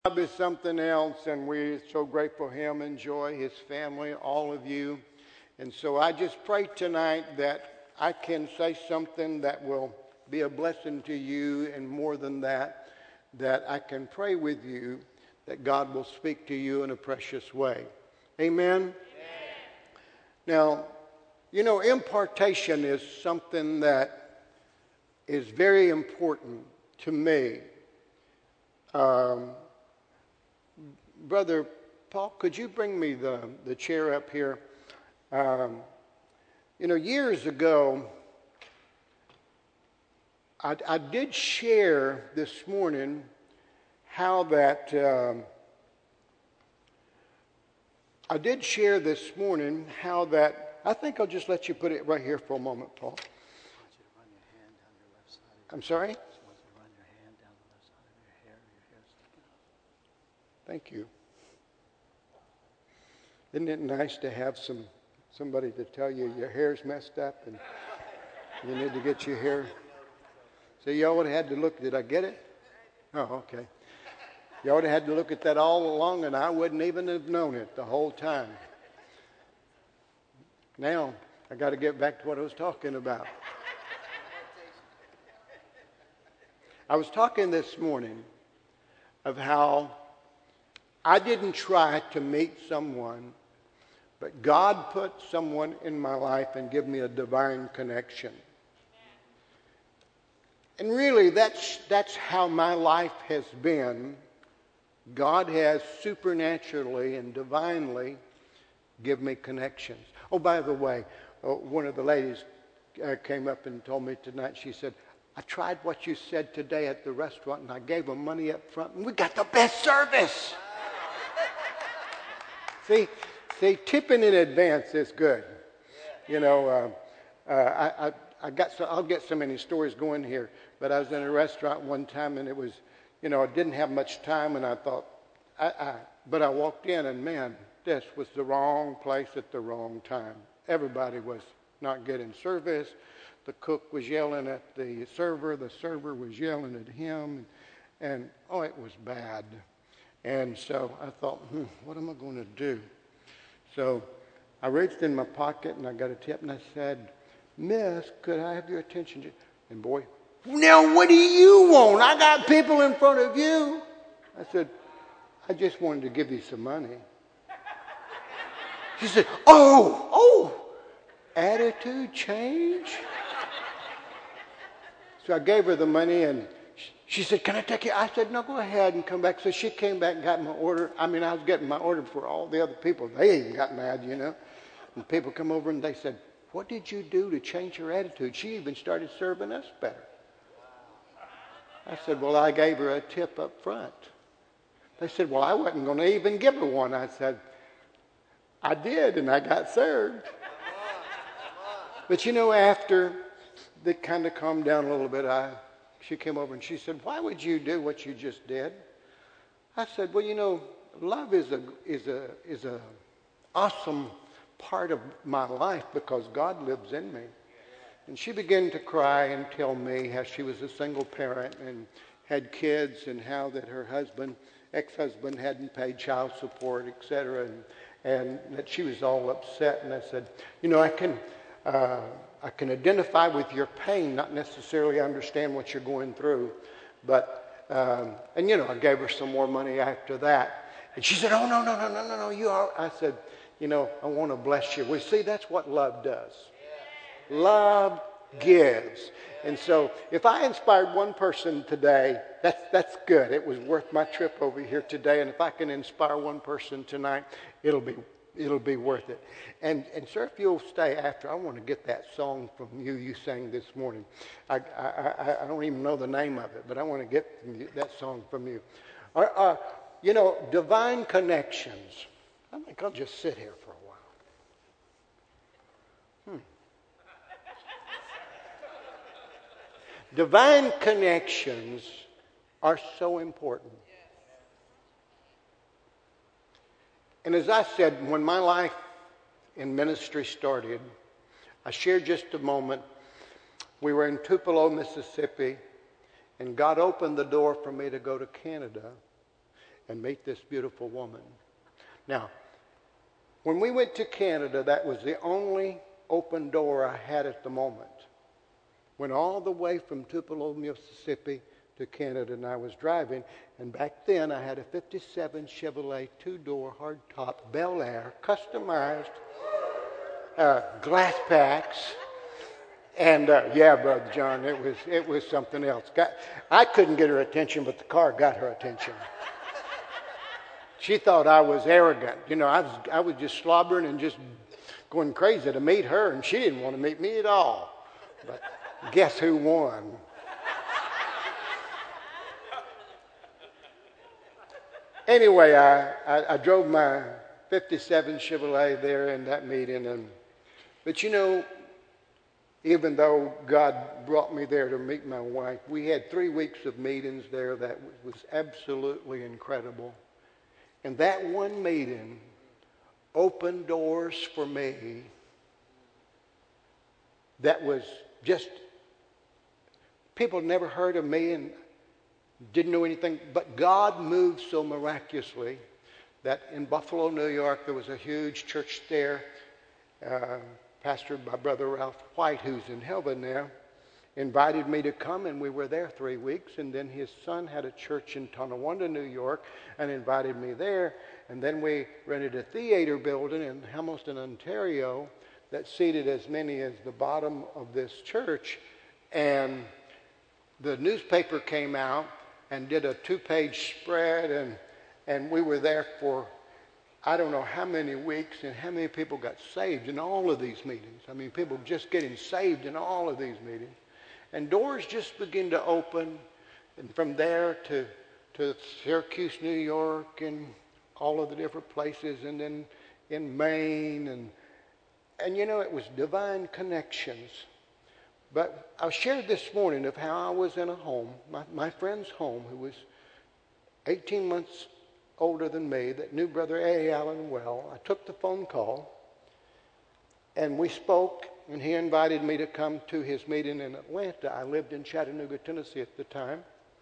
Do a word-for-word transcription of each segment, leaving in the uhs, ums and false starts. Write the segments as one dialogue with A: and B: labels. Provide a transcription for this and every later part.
A: Bob is something else, and we're so grateful for him and Joy, his family, all of you. And so I just pray tonight that I can say something that will be a blessing to you, and more than that, that I can pray with you that God will speak to you in a precious way. Amen? Amen. Now, you know, impartation is something that is very important to me. Um, Brother Paul, could you bring me the, the chair up here? Um, you know, years ago, I, I did share this morning how that, um, I did share this morning how that, I think I'll just let you put it right here for a moment, Paul. I'm sorry? Thank you. Isn't it nice to have some somebody to tell you your hair's messed up and you need to get your hair? So y'all would have had to look. Did I get it? Oh, okay. Y'all would have had to look at that all along, and I wouldn't even have known it the whole time. Now I got to get back to what I was talking about. I was talking this morning of how I didn't try to meet someone, but God put someone in my life and give me a divine connection. And really, that's, that's how my life has been. God has supernaturally and divinely given me connections. Oh, by the way, uh, one of the ladies uh, came up and told me tonight, she said, I tried what you said today at the restaurant, and I gave them money up front, and we got the best service. See, see, tipping in advance is good. You know, uh, uh, I, I, I got so I'll get so many stories going here. But I was in a restaurant one time, and it was, you know, I didn't have much time, and I thought, I, I, but I walked in, and man, this was the wrong place at the wrong time. Everybody was not getting service. The cook was yelling at the server. The server was yelling at him, and, and oh, it was bad. And so I thought, hmm, what am I going to do? So I reached in my pocket, and I got a tip, and I said, Miss, could I have your attention? And boy, now what do you want? I got people in front of you. I said, I just wanted to give you some money. She said, oh, oh, attitude change? So I gave her the money, and she said, can I take it? I said, no, go ahead and come back. So she came back and got my order. I mean, I was getting my order for all the other people. They even got mad, you know. And people come over and they said, what did you do to change her attitude? She even started serving us better. I said, well, I gave her a tip up front. They said, well, I wasn't going to even give her one. I said, I did, and I got served. But, you know, after they kind of calmed down a little bit, I... She came over and she said, why would you do what you just did? I said, well, you know, love is a is a is a awesome part of my life because God lives in me. And she began to cry and tell me how she was a single parent and had kids, and how that her husband, ex-husband, hadn't paid child support, et cetera, and, and that she was all upset. And I said, you know, I can... Uh, I can identify with your pain, not necessarily understand what you're going through. But, um, and you know, I gave her some more money after that. And she said, oh, no, no, no, no, no, no, you are. I said, you know, I want to bless you. Well, see, that's what love does. Love gives. And so if I inspired one person today, that's, that's good. It was worth my trip over here today. And if I can inspire one person tonight, it'll be It'll be worth it. And, and sir, if you'll stay after, I want to get that song from you you sang this morning. I, I, I, I don't even know the name of it, but I want to get that song from you. Uh, uh, you know, divine connections. I think I'll just sit here for a while. Hmm. Divine connections are so important. And as I said, when my life in ministry started, I shared just a moment. We were in Tupelo, Mississippi, and God opened the door for me to go to Canada. and meet this beautiful woman. Now, when we went to Canada, that was the only open door I had at the moment. Went all the way from Tupelo, Mississippi to Canada, and I was driving. And back then, I had a fifty-seven Chevrolet two-door hardtop Bel Air, customized, uh, glass packs. And uh, yeah, Brother John, it was it was something else. Got, I couldn't get her attention, but the car got her attention. She thought I was arrogant. You know, I was I was just slobbering and just going crazy to meet her, and she didn't want to meet me at all. But guess who won? Anyway, I, I, I drove my fifty-seven Chevrolet there in that meeting, and but you know, even though God brought me there to meet my wife, we had three weeks of meetings there that was absolutely incredible. And that one meeting opened doors for me that was just, people never heard of me and didn't know anything, but God moved so miraculously that in Buffalo, New York, there was a huge church there, uh, pastored by Brother Ralph White, who's in heaven now, invited me to come, and we were there three weeks. And then his son had a church in Tonawanda, New York, and invited me there. And then we rented a theater building in Hamilton, Ontario, that seated as many as the bottom of this church. And the newspaper came out and did a two-page spread, and and we were there for I don't know how many weeks, and how many people got saved in all of these meetings. I mean, people just getting saved in all of these meetings. And doors just begin to open, and from there to to Syracuse, New York, and all of the different places, and then in Maine, and and you know, it was divine connections. But I shared this morning of how I was in a home, my, my friend's home, who was eighteen months older than me, that knew Brother A. Allen well. I took the phone call, and we spoke, and he invited me to come to his meeting in Atlanta. I lived in Chattanooga, Tennessee at the time.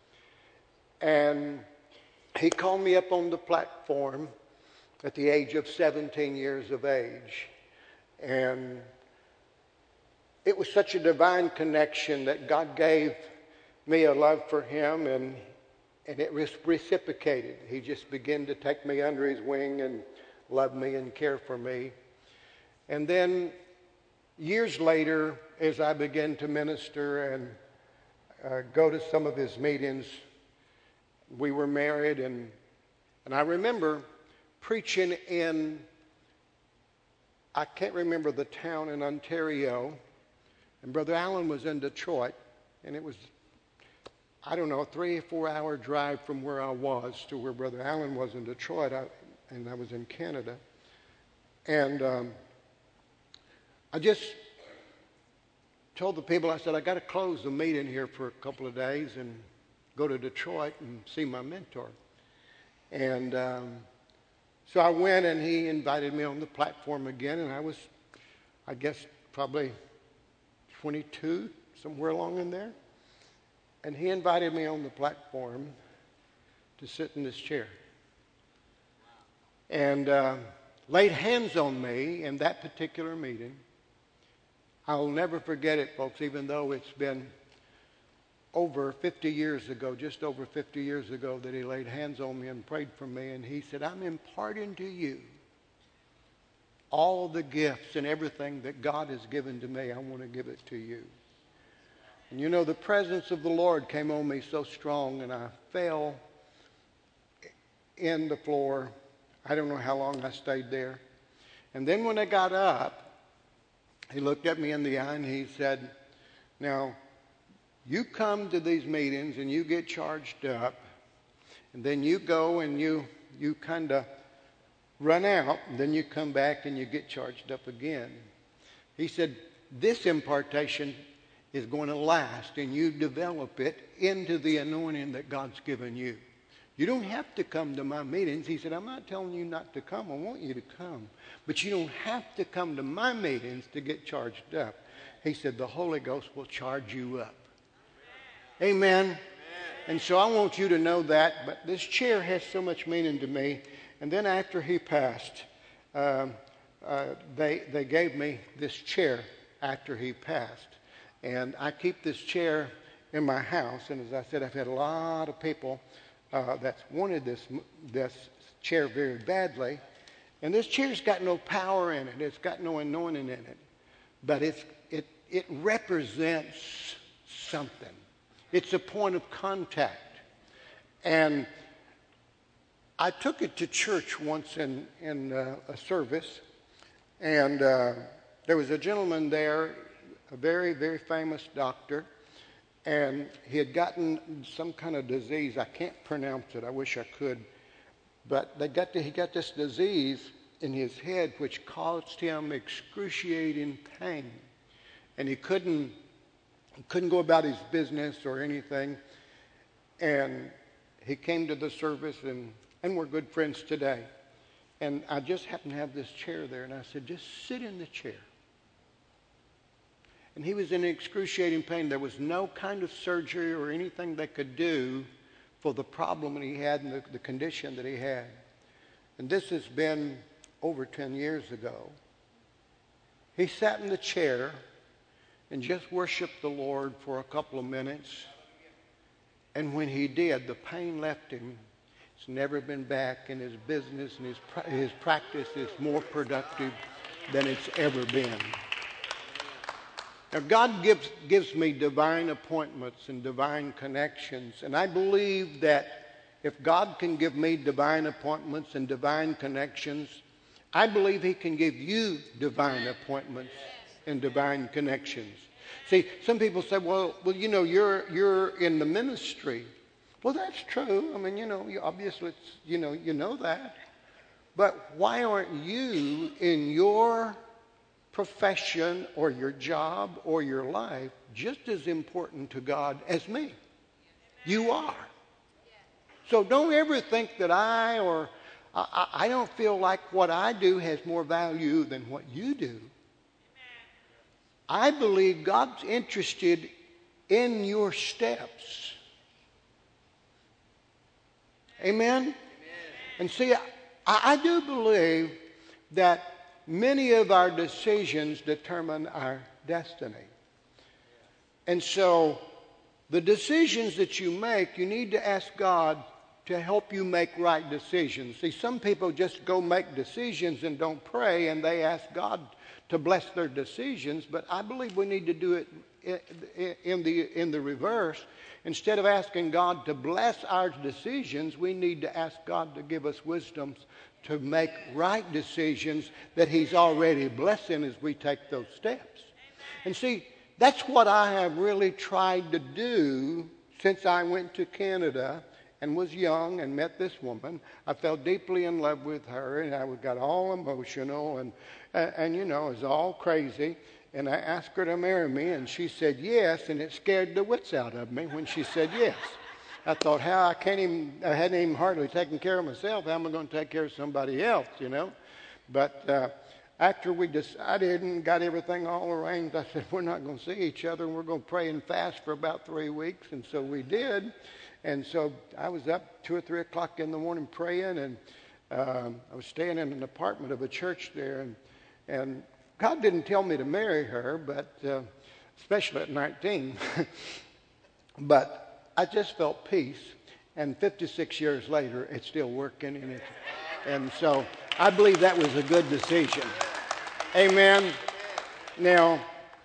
A: And he called me up on the platform at the age of seventeen years of age. And it was such a divine connection that God gave me a love for him, and and it was reciprocated. He just began to take me under his wing and love me and care for me. And then years later, as I began to minister and uh, go to some of his meetings, we were married, and and I remember preaching in, I can't remember the town in Ontario, and Brother Allen was in Detroit, and it was, I don't know, a three or four hour drive from where I was to where Brother Allen was in Detroit, I, and I was in Canada. And um, I just told the people, I said, I got to close the meeting here for a couple of days and go to Detroit and see my mentor. And um, so I went, and he invited me on the platform again, and I was, I guess, probably twenty-two, somewhere along in there. And he invited me on the platform to sit in this chair. And uh, laid hands on me in that particular meeting. I'll never forget it, folks, even though it's been over fifty years ago, just over fifty years ago, that he laid hands on me and prayed for me. And he said, I'm imparting to you all the gifts and everything that God has given to me. I want to give it to you. And you know, the presence of the Lord came on me so strong, and I fell in the floor. I don't know how long I stayed there. And then when I got up, he looked at me in the eye and he said, now, you come to these meetings and you get charged up, and then you go and you you kind of run out, and then you come back and you get charged up again. He said, this impartation is going to last, and you develop it into the anointing that God's given you. You don't have to come to my meetings. He said, I'm not telling you not to come. I want you to come. But you don't have to come to my meetings to get charged up. He said, the Holy Ghost will charge you up. Amen. Amen. And so I want you to know that. But this chair has so much meaning to me. And then after he passed, um, uh, they they gave me this chair after he passed. And I keep this chair in my house. And as I said, I've had a lot of people uh, that's wanted this this chair very badly. And this chair's got no power in it. It's got no anointing in it. But it's it it represents something. It's a point of contact. And I took it to church once in, in uh, a service, and uh, there was a gentleman there, a very, very famous doctor, and he had gotten some kind of disease. I can't pronounce it. I wish I could. But they got to, he got this disease in his head which caused him excruciating pain. And he couldn't, he couldn't go about his business or anything. And he came to the service, and, and we're good friends today. And I just happened to have this chair there, and I said, just sit in the chair. And he was in excruciating pain. There was no kind of surgery or anything they could do for the problem that he had and the, the condition that he had. And this has been over ten years ago. He sat in the chair and just worshiped the Lord for a couple of minutes. And when he did, the pain left him. He's never been back, and his business and his, his practice is more productive than it's ever been. Now, God gives, gives me divine appointments and divine connections, and I believe that if God can give me divine appointments and divine connections, I believe he can give you divine appointments and divine connections. See, some people say, well, well, you know, you're you're in the ministry. Well, that's true. I mean, you know, you obviously, it's, you know, you know that. But why aren't you in your profession or your job or your life just as important to God as me? You are. So don't ever think that I or I, I don't feel like what I do has more value than what you do. I believe God's interested in your steps. Amen? Amen. And see, I, I do believe that many of our decisions determine our destiny. And so the decisions that you make, you need to ask God to help you make right decisions. See, some people just go make decisions and don't pray, and they ask God to bless their decisions, but I believe we need to do it in the in the reverse. Instead of asking God to bless our decisions, we need to ask God to give us wisdom to make right decisions that he's already blessing as we take those steps. And see, that's what I have really tried to do since I went to Canada and was young and met this woman. I fell deeply in love with her, and I got all emotional, and, and, and you know, it was all crazy. And I asked her to marry me, and she said yes, and it scared the wits out of me when she said yes. I thought, how I can't even, I hadn't even hardly taken care of myself. How am I going to take care of somebody else, you know? But uh, after we decided and got everything all arranged, I said, we're not going to see each other, and we're going to pray and fast for about three weeks. And so we did. And so I was up two or three o'clock in the morning praying, and um, I was staying in an apartment of a church there, and and God didn't tell me to marry her, but uh, especially at nineteen. But I just felt peace, and fifty-six years later, it's still working, and it, and so I believe that was a good decision. Amen. Now,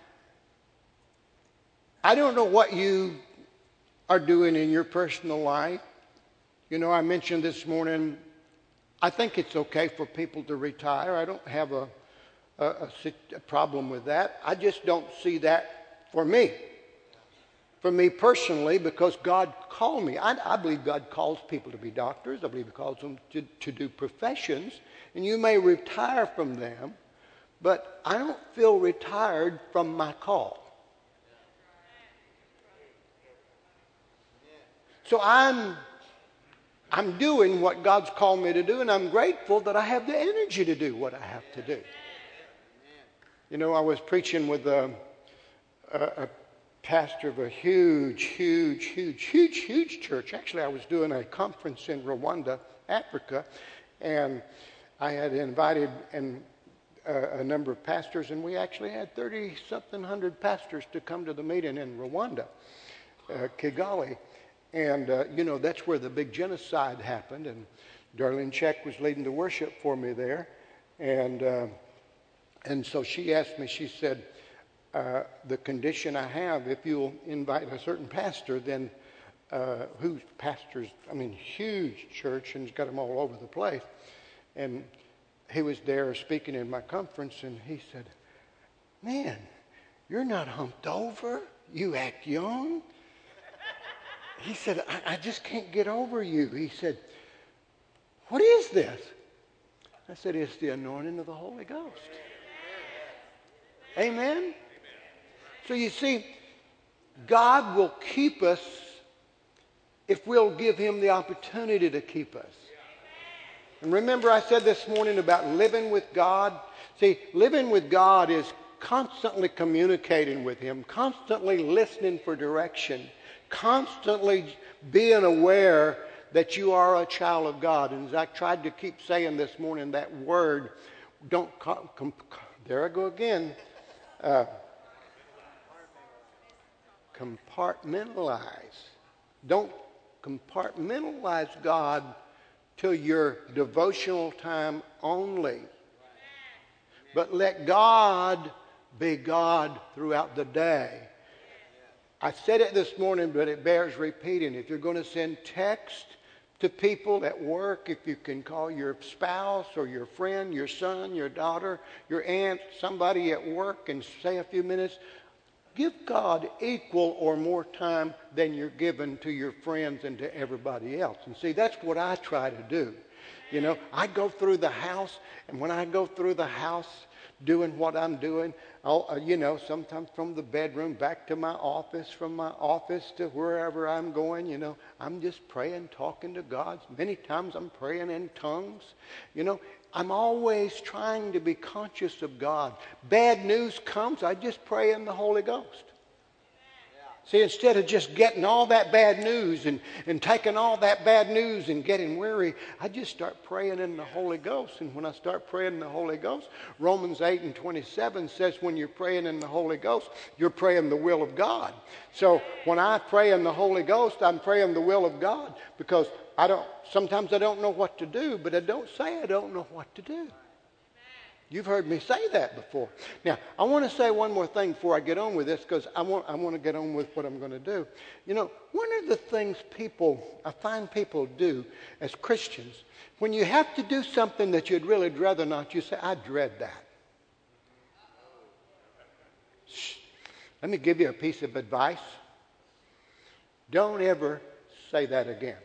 A: I don't know what you are doing in your personal life. You know, I mentioned this morning, I think it's okay for people to retire. I don't have a, a, a, a problem with that. I just don't see that for me. For me personally, because God called me. I, I believe God calls people to be doctors. I believe he calls them to, to do professions. And you may retire from them, but I don't feel retired from my call. So I'm, I'm doing what God's called me to do, and I'm grateful that I have the energy to do what I have to do. You know, I was preaching with a, a, pastor of a huge, huge, huge, huge, huge church. Actually, I was doing a conference in Rwanda, Africa, and I had invited and uh, a number of pastors, and we actually had thirty-something hundred pastors to come to the meeting in Rwanda, uh, Kigali. And, uh, you know, that's where the big genocide happened, and Darlene Check was leading the worship for me there. And, uh, and so she asked me, she said, Uh, the condition I have, if you'll invite a certain pastor, then uh, who's pastors, I mean, huge church, and he's got them all over the place. And he was there speaking in my conference, and he said, man, you're not humped over. You act young. He said, I, I just can't get over you. He said, what is this? I said, it's the anointing of the Holy Ghost. Amen? So you see, God will keep us if we'll give him the opportunity to keep us. And remember I said this morning about living with God? See, living with God is constantly communicating with him, constantly listening for direction, constantly being aware that you are a child of God. And as I tried to keep saying this morning, that word, don't, com- com- there I go again, uh, compartmentalize. Don't compartmentalize God to your devotional time only. But let God be God throughout the day. I said it this morning, but it bears repeating. If you're going to send text to people at work, if you can call your spouse or your friend, your son, your daughter, your aunt, somebody at work and say a few minutes, give God equal or more time than you're giving to your friends and to everybody else. And see, that's what I try to do. You know, I go through the house, and when I go through the house doing what I'm doing, I'll, uh, you know, sometimes from the bedroom back to my office, from my office to wherever I'm going, you know, I'm just praying, talking to God. Many times I'm praying in tongues. You know, I'm always trying to be conscious of God. Bad news comes, I just pray in the Holy Ghost. See, instead of just getting all that bad news and, and taking all that bad news and getting weary, I just start praying in the Holy Ghost. And when I start praying in the Holy Ghost, Romans eight and twenty-seven says when you're praying in the Holy Ghost, you're praying the will of God. So when I pray in the Holy Ghost, I'm praying the will of God, because I don't, sometimes I don't know what to do, but I don't say I don't know what to do. You've heard me say that before. Now, I want to say one more thing before I get on with this, because I want, I want to get on with what I'm going to do. You know, one of the things people, I find people do as Christians, when you have to do something that you'd really rather not, you say, I dread that. Shh. Let me give you a piece of advice. Don't ever say that again.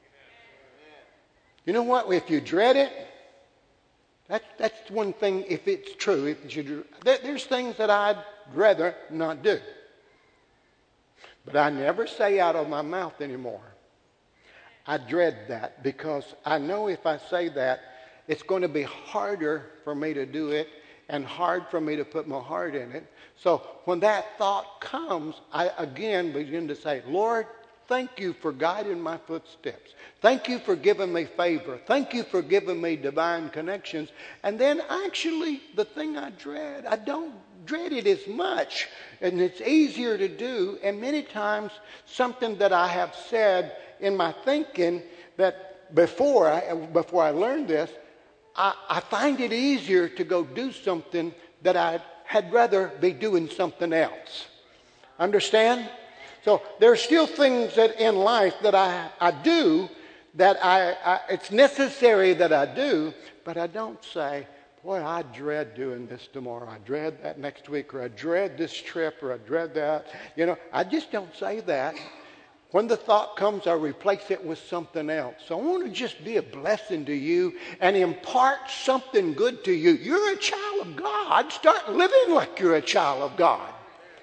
A: You know what? If you dread it, That, that's one thing, if it's true. If you, there's things that I'd rather not do. But I never say out of my mouth anymore, I dread that, because I know if I say that, it's going to be harder for me to do it and hard for me to put my heart in it. So when that thought comes, I again begin to say, Lord, thank you for guiding my footsteps. Thank you for giving me favor. Thank you for giving me divine connections. And then actually, the thing I dread, I don't dread it as much. And it's easier to do. And many times, something that I have said in my thinking that before I, before I learned this, I, I find it easier to go do something that I had rather be doing something else. Understand? So there are still things that in life that I, I do that I, I it's necessary that I do, but I don't say, boy, I dread doing this tomorrow. I dread that next week, or I dread this trip, or I dread that. You know, I just don't say that. When the thought comes, I replace it with something else. So I want to just be a blessing to you and impart something good to you. You're a child of God. Start living like you're a child of God.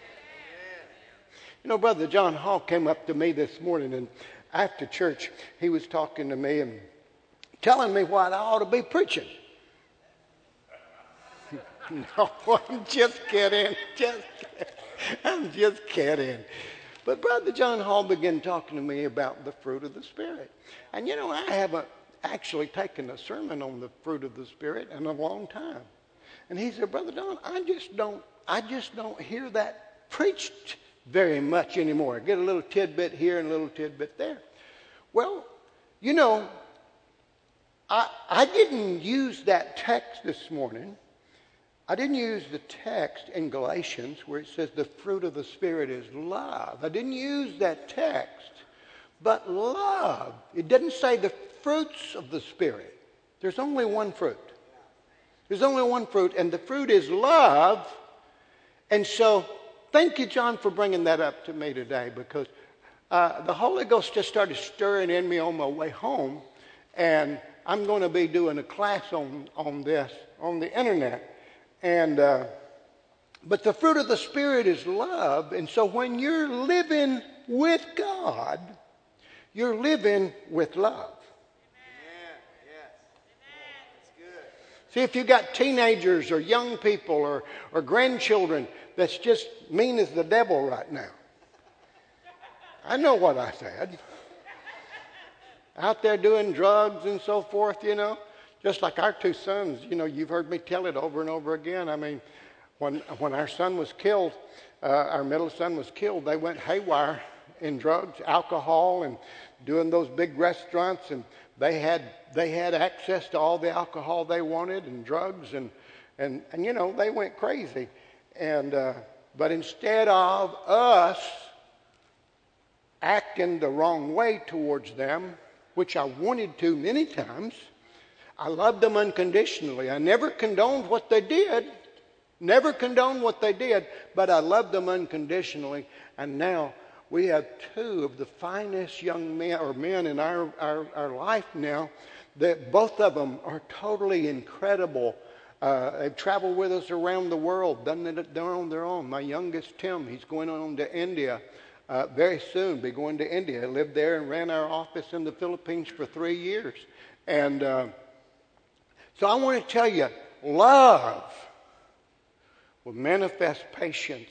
A: You know, Brother John Hall came up to me this morning, and after church, he was talking to me and telling me what I ought to be preaching. No, I'm just kidding. Just kidding. I'm just kidding. But Brother John Hall began talking to me about the fruit of the Spirit. And you know, I haven't actually taken a sermon on the fruit of the Spirit in a long time. And he said, Brother Don, I just don't, I just don't hear that preached very much anymore. I get a little tidbit here and a little tidbit there. Well, you know, I, I didn't use that text this morning. I didn't use the text in Galatians where it says the fruit of the Spirit is love. I didn't use that text. But love, it doesn't say the fruits of the Spirit. There's only one fruit. There's only one fruit, and the fruit is love. And so, thank you, John, for bringing that up to me today, because uh, the Holy Ghost just started stirring in me on my way home, and I'm going to be doing a class on, on this on the internet. And uh, but the fruit of the Spirit is love, and so when you're living with God, you're living with love.
B: Amen. Yes. Amen. That's good.
A: See, if you got teenagers or young people or, or grandchildren that's just mean as the devil right now. I know what I said. Out there doing drugs and so forth, you know. Just like our two sons, you know, you've heard me tell it over and over again. I mean, when when our son was killed, uh, our middle son was killed, they went haywire in drugs, alcohol, and doing those big restaurants, and they had they had access to all the alcohol they wanted and drugs, and and, and you know, they went crazy. And uh, but instead of us acting the wrong way towards them, which I wanted to many times, I loved them unconditionally. I never condoned what they did, never condoned what they did, but I loved them unconditionally. And now we have two of the finest young men or men in our, our, our life now, that both of them are totally incredible. Uh, they've traveled with us around the world, done it on their own. My youngest, Tim, he's going on to India uh, very soon, be going to India. Lived there and ran our office in the Philippines for three years. And uh, so I want to tell you, love will manifest patience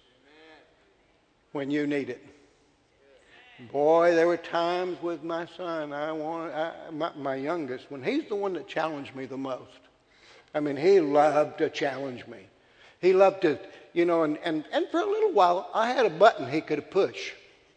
A: when you need it. Boy, there were times with my son, I want, I, my, my youngest, when he's the one that challenged me the most. I mean, he loved to challenge me. He loved to, you know, and, and, and for a little while, I had a button he could push.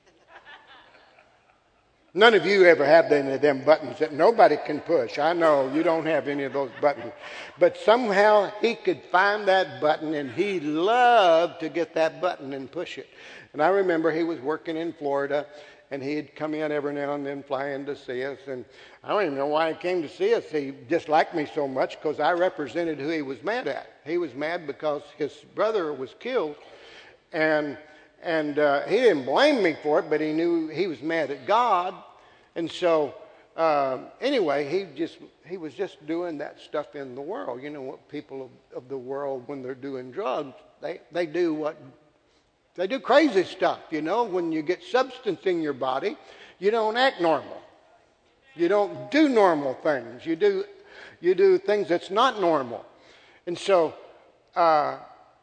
A: None of you ever have any of them buttons that nobody can push. I know you don't have any of those buttons. But somehow he could find that button, and he loved to get that button and push it. And I remember he was working in Florida, and he'd come in every now and then, fly in to see us. And I don't even know why he came to see us. He disliked me so much because I represented who he was mad at. He was mad because his brother was killed, and And uh, he didn't blame me for it, but he knew he was mad at God. And so, uh, anyway, he just he was just doing that stuff in the world. You know what people of, of the world, when they're doing drugs, they, they do what they do crazy stuff. You know, when you get substance in your body, you don't act normal. You don't do normal things. You do you do things that's not normal. And so, Uh,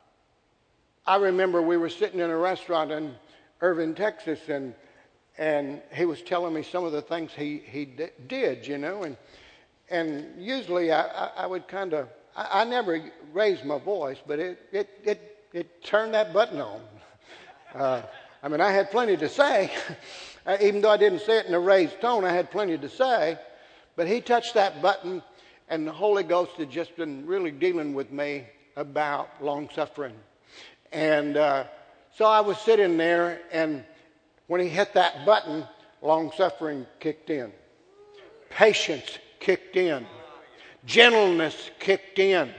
A: I remember we were sitting in a restaurant in Irving, Texas, and and he was telling me some of the things he, he d- did, you know, and and usually I, I, I would kind of, I, I never raised my voice, but it, it, it, it turned that button on. Uh, I mean, I had plenty to say, even though I didn't say it in a raised tone, I had plenty to say, but he touched that button, and the Holy Ghost had just been really dealing with me about long-suffering. And uh, so I was sitting there, and when he hit that button, long-suffering kicked in. Patience kicked in. Gentleness kicked in.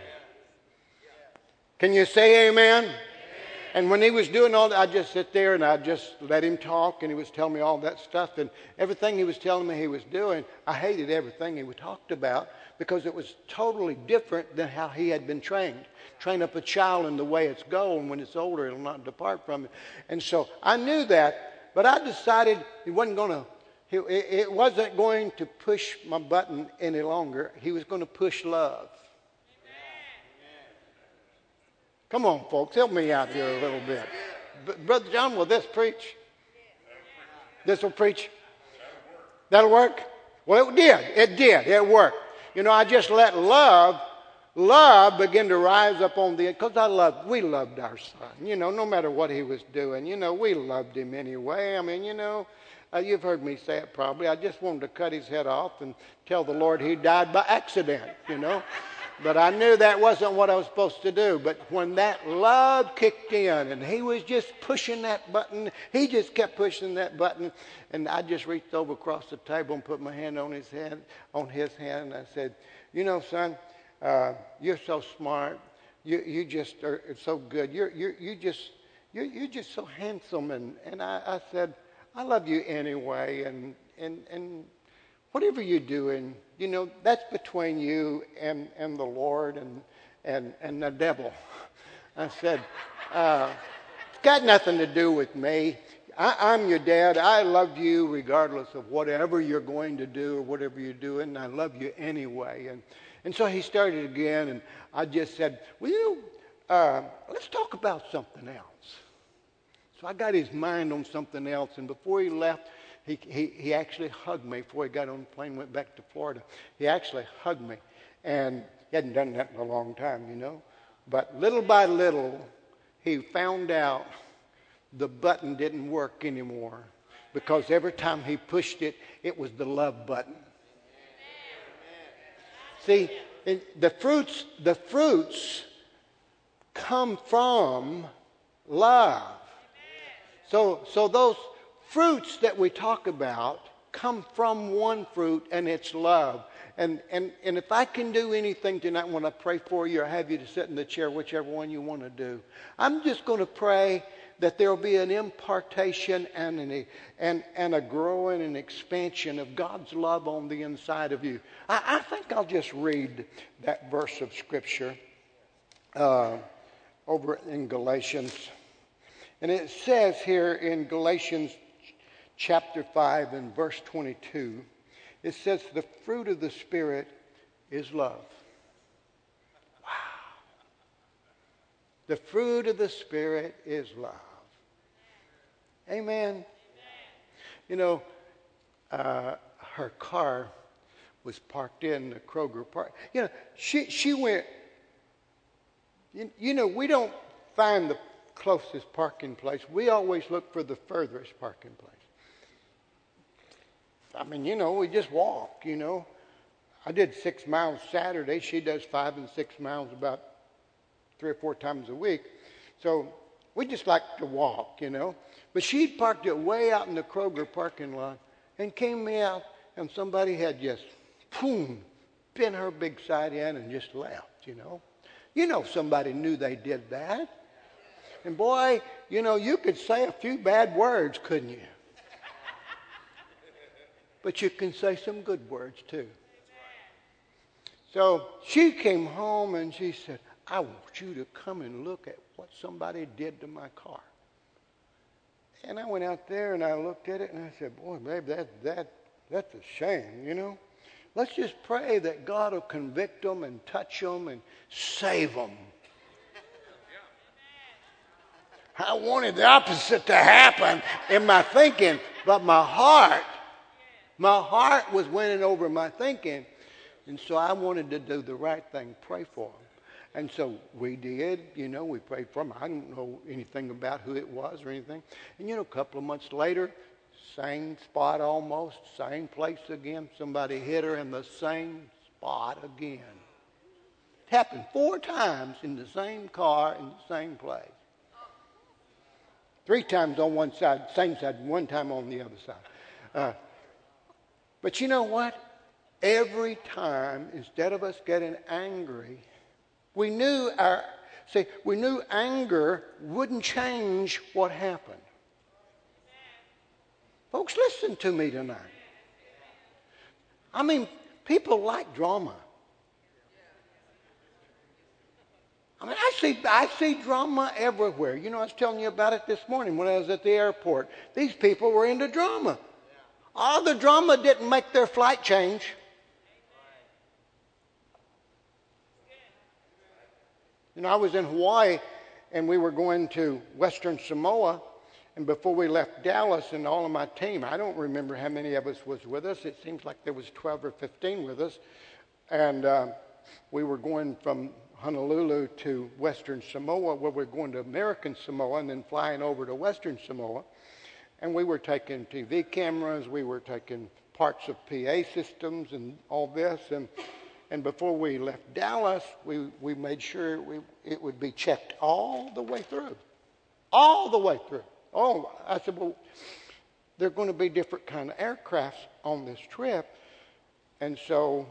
A: Can you say amen? And when he was doing all that, I'd just sit there and I'd just let him talk, and he was telling me all that stuff. And everything he was telling me he was doing, I hated everything he talked about because it was totally different than how he had been trained. Train up a child in the way it's going. When it's older, it'll not depart from it. And so I knew that, but I decided he wasn't going to, it wasn't going to push my button any longer. He was going to push love. Come on, folks, help me out here a little bit. B- Brother John, will this preach? This will preach? That'll work? Well, it did. It did. It worked. You know, I just let love, love begin to rise up on the, because I loved, we loved our son. You know, no matter what he was doing, you know, we loved him anyway. I mean, you know, uh, you've heard me say it probably. I just wanted to cut his head off and tell the Lord he died by accident, you know. But I knew that wasn't what I was supposed to do. But when that love kicked in and he was just pushing that button, he just kept pushing that button. And I just reached over across the table and put my hand on his hand, on his hand. And I said, you know, son, uh, you're so smart. You you just are so good. You're you you just you you're just so handsome. And and I, I said, I love you anyway. And and and. Whatever you're doing, you know, that's between you and, and the Lord and, and, and the devil. I said, uh, it's got nothing to do with me. I, I'm your dad. I love you regardless of whatever you're going to do or whatever you're doing. I love you anyway. And, and so he started again, and I just said, well, you know, uh, let's talk about something else. So I got his mind on something else, and before he left, He, he he actually hugged me before he got on the plane and went back to Florida. He actually hugged me. And he hadn't done that in a long time, you know. But little by little, he found out the button didn't work anymore. Because every time he pushed it, it was the love button. See, the fruits, the fruits come from love. So, so those fruits that we talk about come from one fruit, and it's love. And, and, and if I can do anything tonight when I pray for you or have you to sit in the chair, whichever one you want to do, I'm just going to pray that there will be an impartation and, an, and, and a growing and expansion of God's love on the inside of you. I, I think I'll just read that verse of Scripture uh, over in Galatians. And it says here in Galatians chapter five and verse twenty-two, it says, the fruit of the Spirit is love. Wow. The fruit of the Spirit is love. Amen. Amen. You know, uh, her car was parked in the Kroger park. You know, she, she went, you, you know, we don't find the closest parking place. We always look for the furthest parking place. I mean, you know, we just walk, you know. I did six miles Saturday. She does five and six miles about three or four times a week. So we just like to walk, you know. But she'd parked it way out in the Kroger parking lot and came me out, and somebody had just, boom, bent her big side in and just left, you know. You know somebody knew they did that. And boy, you know, you could say a few bad words, couldn't you? But you can say some good words too. So she came home and she said, I want you to come and look at what somebody did to my car. And I went out there and I looked at it and I said, boy, babe, that, that, that's a shame, you know. Let's just pray that God will convict them and touch them and save them. I wanted the opposite to happen in my thinking, but my heart, my heart was winning over my thinking. And so I wanted to do the right thing, pray for them. And so we did, you know, we prayed for them. I didn't know anything about who it was or anything. And, you know, a couple of months later, same spot almost, same place again. Somebody hit her in the same spot again. It happened four times in the same car in the same place. Three times on one side, same side, one time on the other side. Uh, but you know what? Every time, instead of us getting angry, we knew our see, we knew anger wouldn't change what happened. Folks, listen to me tonight. I mean, people like drama. I mean, I see, I see drama everywhere. You know, I was telling you about it this morning when I was at the airport. These people were into drama. All the drama didn't make their flight change. You know, I was in Hawaii, and we were going to Western Samoa. And before we left Dallas, and all of my team, I don't remember how many of us was with us. It seems like there was twelve or fifteen with us. And uh, we were going from Honolulu to Western Samoa, where we're going to American Samoa and then flying over to Western Samoa. And we were taking T V cameras, we were taking parts of P A systems and all this. And and before we left Dallas, we, we made sure we, it would be checked all the way through. All the way through. Oh, I said, well, there are going to be different kind of aircrafts on this trip. And so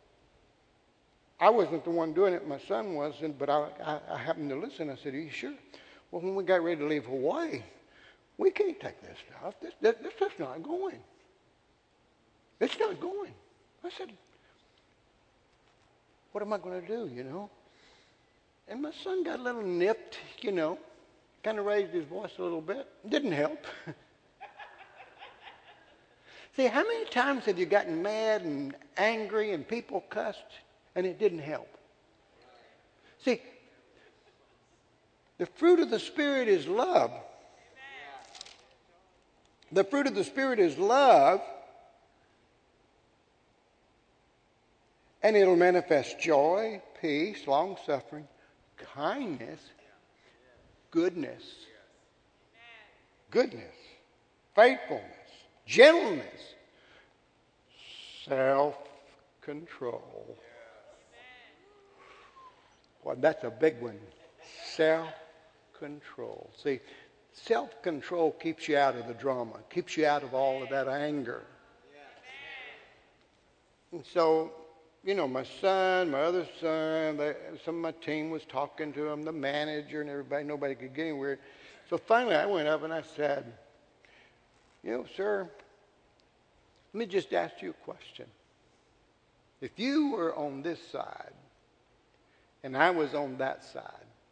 A: I wasn't the one doing it, my son was, and, but I, I, I happened to listen. I said, are you sure? Well, when we got ready to leave Hawaii, we can't take this stuff. This, this, this stuff's not going. It's not going. I said, what am I going to do, you know? And my son got a little nipped, you know. Kind of raised his voice a little bit. Didn't help. See, how many times have you gotten mad and angry and people cussed and it didn't help? See, the fruit of the Spirit is love. The fruit of the Spirit is love, and it'll manifest joy, peace, long-suffering, kindness, goodness, goodness, faithfulness, gentleness, self-control. Well, that's a big one. Self-control. See, self-control keeps you out of the drama, keeps you out of all of that anger. And so, you know, my son, my other son, they, some of my team was talking to him, the manager and everybody, nobody could get anywhere. So finally I went up and I said, you know, sir, let me just ask you a question. If you were on this side and I was on that side,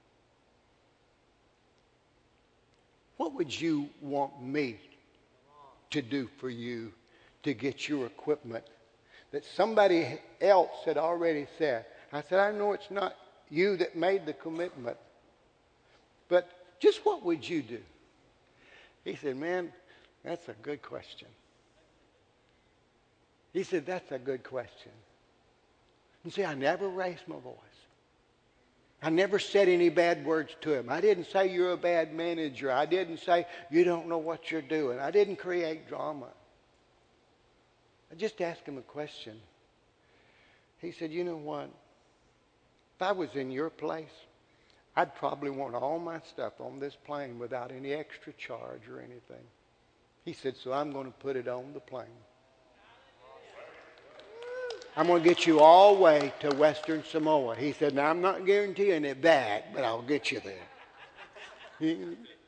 A: what would you want me to do for you to get your equipment that somebody else had already said? I said, I know it's not you that made the commitment, but just what would you do? He said, man, that's a good question. He said, that's a good question. You see, I never raised my voice. I never said any bad words to him. I didn't say you're a bad manager. I didn't say you don't know what you're doing. I didn't create drama. I just asked him a question. He said, you know what? If I was in your place, I'd probably want all my stuff on this plane without any extra charge or anything. He said, so I'm going to put it on the plane. I'm going to get you all the way to Western Samoa. He said, now I'm not guaranteeing it back, but I'll get you there.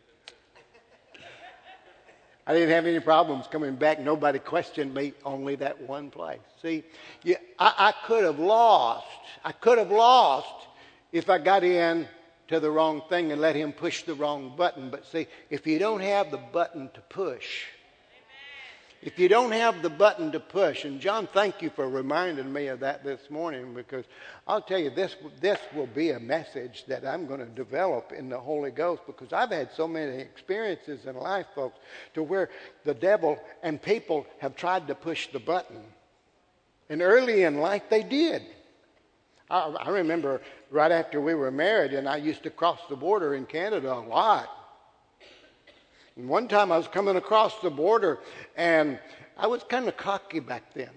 A: I didn't have any problems coming back. Nobody questioned me, only that one place. See, yeah, I, I could have lost. I could have lost if I got in to the wrong thing and let him push the wrong button. But see, if you don't have the button to push, if you don't have the button to push, and John, thank you for reminding me of that this morning, because I'll tell you, this this will be a message that I'm going to develop in the Holy Ghost, because I've had so many experiences in life, folks, to where the devil and people have tried to push the button. And early in life, they did. I, I remember right after we were married, and I used to cross the border in Canada a lot. And one time I was coming across the border, and I was kind of cocky back then.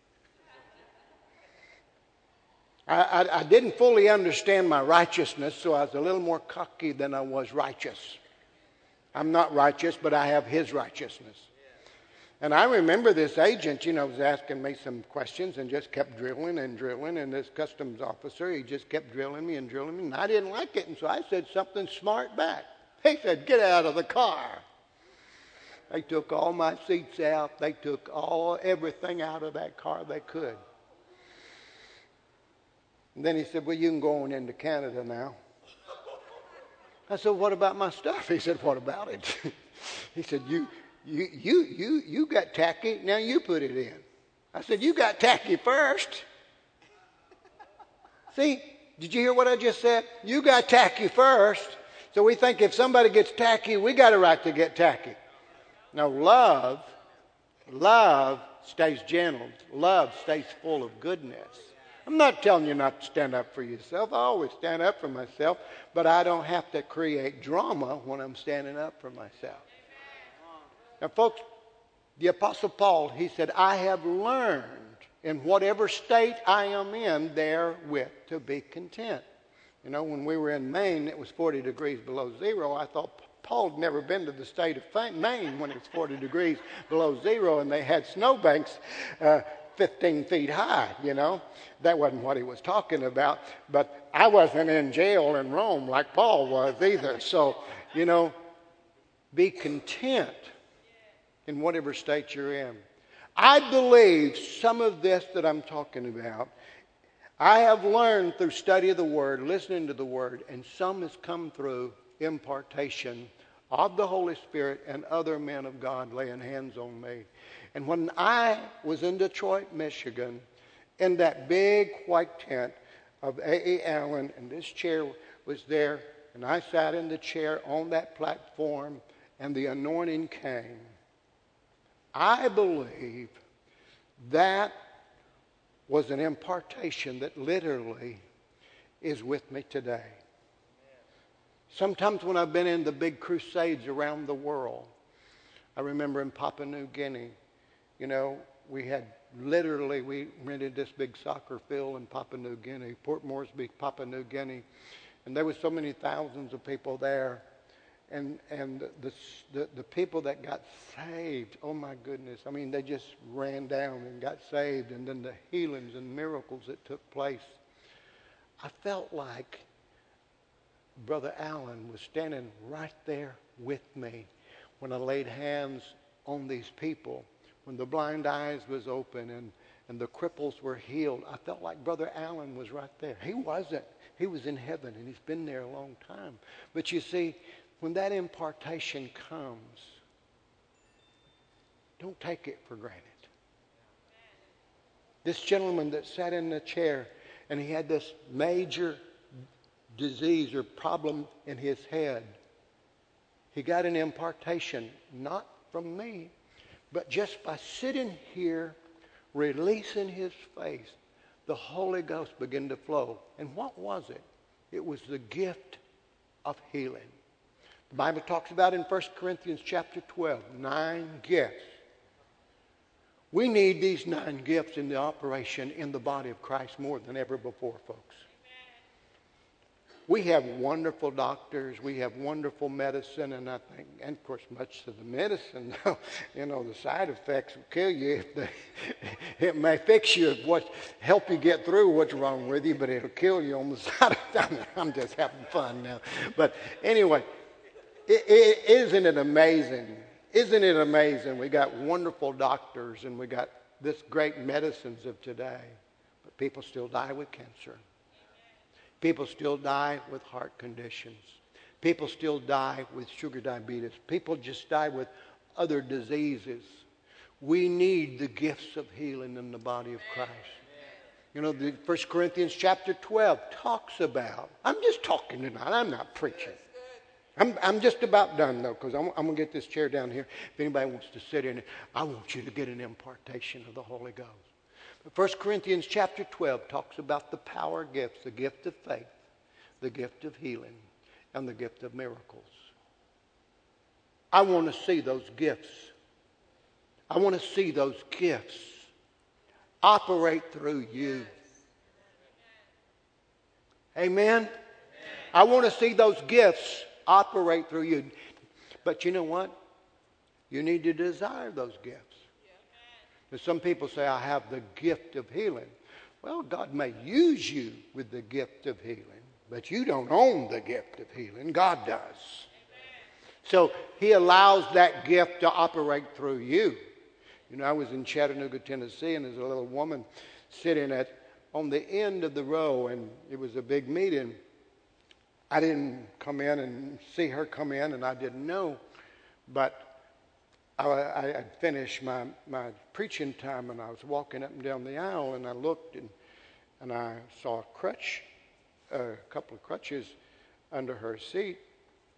A: I, I, I didn't fully understand my righteousness, so I was a little more cocky than I was righteous. I'm not righteous, but I have his righteousness. And I remember this agent, you know, was asking me some questions and just kept drilling and drilling. And this customs officer, he just kept drilling me and drilling me. And I didn't like it, and so I said something smart back. He said, get out of the car. They took all my seats out. They took all everything out of that car they could. And then he said, well, you can go on into Canada now. I said, what about my stuff? He said, what about it? He said, you, you, you, you, you got tacky. Now you put it in. I said, you got tacky first. See, did you hear what I just said? You got tacky first. So we think if somebody gets tacky, we got a right to get tacky. No, love, love stays gentle. Love stays full of goodness. I'm not telling you not to stand up for yourself. I always stand up for myself, but I don't have to create drama when I'm standing up for myself. Now, folks, the Apostle Paul, he said, I have learned in whatever state I am in therewith to be content. You know, when we were in Maine, it was forty degrees below zero. I thought Paul had never been to the state of Maine when it's forty degrees below zero and they had snowbanks uh, fifteen feet high, you know. That wasn't what he was talking about. But I wasn't in jail in Rome like Paul was either. So, you know, be content in whatever state you're in. I believe some of this that I'm talking about, I have learned through study of the Word, listening to the Word, and some has come through impartation of the Holy Spirit and other men of God laying hands on me. And when I was in Detroit, Michigan, in that big white tent of A E. Allen, and this chair was there, and I sat in the chair on that platform, and the anointing came. I believe that was an impartation that literally is with me today. Sometimes when I've been in the big crusades around the world, I remember in Papua New Guinea, you know, we had literally, we rented this big soccer field in Papua New Guinea, Port Moresby, Papua New Guinea, and there were so many thousands of people there. And and the, the the people that got saved, oh my goodness, I mean, they just ran down and got saved, and then the healings and miracles that took place. I felt like Brother Allen was standing right there with me when I laid hands on these people, when the blind eyes was open and, and the cripples were healed. I felt like Brother Allen was right there. He wasn't. He was in heaven, and he's been there a long time. But you see, when that impartation comes, don't take it for granted. This gentleman that sat in the chair, and he had this major disease or problem in his head. He got an impartation, not from me, but just by sitting here, releasing his faith, the Holy Ghost began to flow. And what was it? It was the gift of healing. The Bible talks about in First Corinthians chapter twelve, nine gifts. We need these nine gifts in the operation in the body of Christ more than ever before, folks. We have wonderful doctors. We have wonderful medicine, and I think, and of course, much of the medicine, you know, the side effects will kill you. If they, it may fix you, what help you get through what's wrong with you, but it'll kill you on the side of it. I'm just having fun now, but anyway. It, it, isn't it amazing? Isn't it amazing? We got wonderful doctors and we got this great medicines of today, but people still die with cancer. People still die with heart conditions. People still die with sugar diabetes. People just die with other diseases. We need the gifts of healing in the body of Christ. You know, the First Corinthians chapter twelve talks about, I'm just talking tonight, I'm not preaching. I'm, I'm just about done, though, because I'm, I'm going to get this chair down here. If anybody wants to sit in it, I want you to get an impartation of the Holy Ghost. But First Corinthians chapter twelve talks about the power gifts, the gift of faith, the gift of healing, and the gift of miracles. I want to see those gifts. I want to see those gifts operate through you. Amen? I want to see those gifts operate through you. But you know what? You need to desire those gifts. Because some people say, I have the gift of healing. Well, God may use you with the gift of healing, but you don't own the gift of healing. God does. So he allows that gift to operate through you. You know, I was in Chattanooga, Tennessee, and there's a little woman sitting at on the end of the row, and it was a big meeting. I didn't come in and see her come in, and I didn't know. But I, I had finished my, my preaching time, and I was walking up and down the aisle, and I looked, and, and I saw a crutch, a couple of crutches under her seat.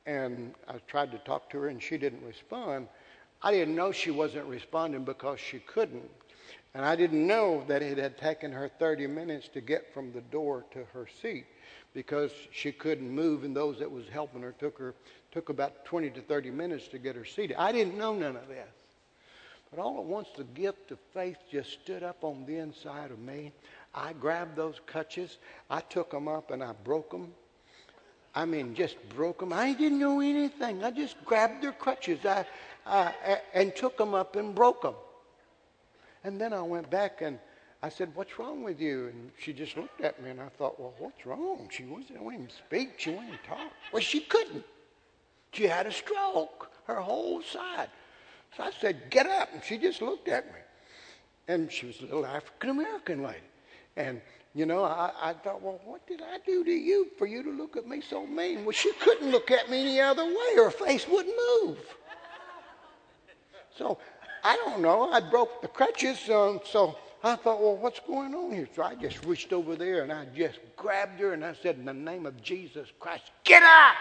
A: and I tried to talk to her, and she didn't respond. I didn't know she wasn't responding because she couldn't. And I didn't know that it had taken her thirty minutes to get from the door to her seat because she couldn't move, and those that was helping her took her took about twenty to thirty minutes to get her seated. I didn't know none of this. But all at once, the gift of faith just stood up on the inside of me. I grabbed those crutches. I took them up and I broke them. I mean, just broke them. I didn't know anything. I just grabbed their crutches I, I, and took them up and broke them. And then I went back and I said, "What's wrong with you?" And she just looked at me, and I thought, well, what's wrong? She wasn't, wouldn't even speak. She wouldn't even talk. Well, she couldn't. She had a stroke, her whole side. So I said, "Get up." And she just looked at me. And she was a little African-American lady. And, you know, I, I thought, well, what did I do to you for you to look at me so mean? Well, she couldn't look at me any other way. Her face wouldn't move. So I don't know. I broke the crutches. Um, so I thought, well, what's going on here? So I just reached over there and I just grabbed her and I said, "In the name of Jesus Christ, get up!"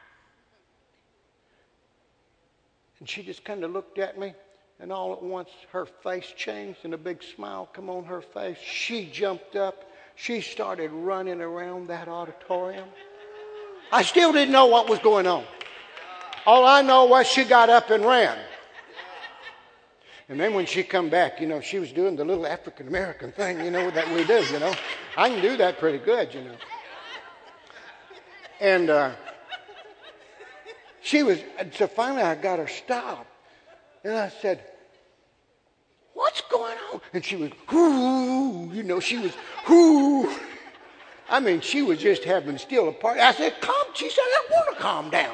A: And she just kind of looked at me, and all at once her face changed and a big smile come on her face. She jumped up. She started running around that auditorium. I still didn't know what was going on. All I know was she got up and ran. And then when she come back, you know, she was doing the little African-American thing, you know, that we do, you know. I can do that pretty good, you know. And uh, she was, so finally I got her stopped. And I said, "What's going on?" And she was, "Whoo," you know, she was, "Whoo." I mean, she was just having still a party. I said, "Calm." She said, "I want to calm down."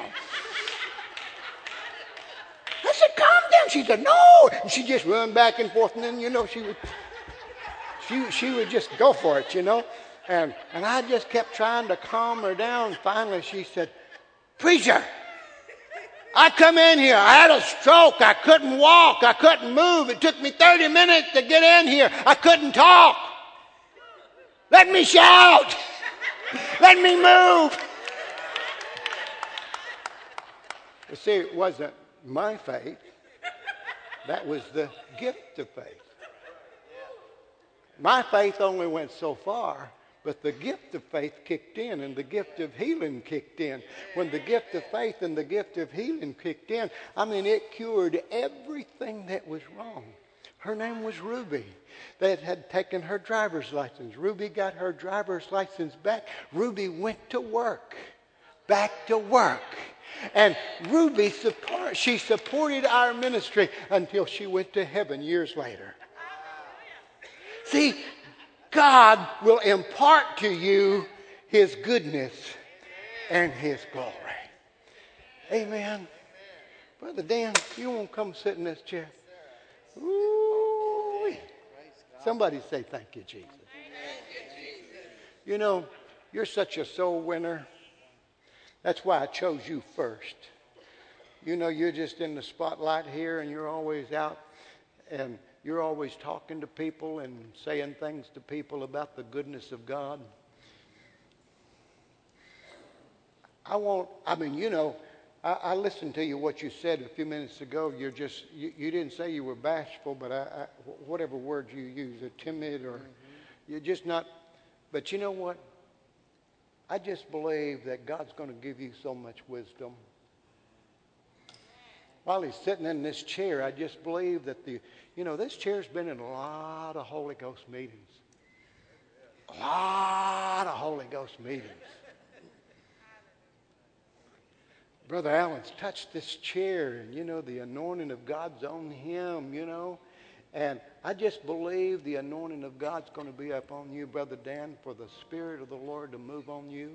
A: I said, "Calm down." She said, "No." And she just run back and forth. And then, you know, she would, she, she would just go for it, you know. And, and I just kept trying to calm her down. Finally, she said, "Preacher, I come in here. I had a stroke. I couldn't walk. I couldn't move. It took me thirty minutes to get in here. I couldn't talk. Let me shout. Let me move." You see, it wasn't my faith. That was the gift of faith. My faith only went so far. But the gift of faith kicked in, and the gift of healing kicked in. When the gift of faith and the gift of healing kicked in, I mean, it cured everything that was wrong. Her name was Ruby. They had taken her driver's license. Ruby got her driver's license back. Ruby went to work, back to work. And Ruby, support, she supported our ministry until she went to heaven years later. See, God will impart to you His goodness and His glory. Amen. Brother Dan, you won't come sit in this chair? Ooh. Somebody say, "Thank you, Jesus." You know, you're such a soul winner. That's why I chose you first. You know, you're just in the spotlight here, and you're always out, and you're always talking to people and saying things to people about the goodness of God. I won't, I mean, you know, I, I listened to you, what you said a few minutes ago. You're just, you, you didn't say you were bashful, but I, I, whatever word you use, or timid, or mm-hmm. You're just not, but you know what? I just believe that God's going to give you so much wisdom. While he's sitting in this chair, I just believe that the, you know, this chair's been in a lot of Holy Ghost meetings. A lot of Holy Ghost meetings. Brother Allen's touched this chair, and, you know, the anointing of God's on him, you know. And I just believe the anointing of God's going to be up on you, Brother Dan, for the Spirit of the Lord to move on you.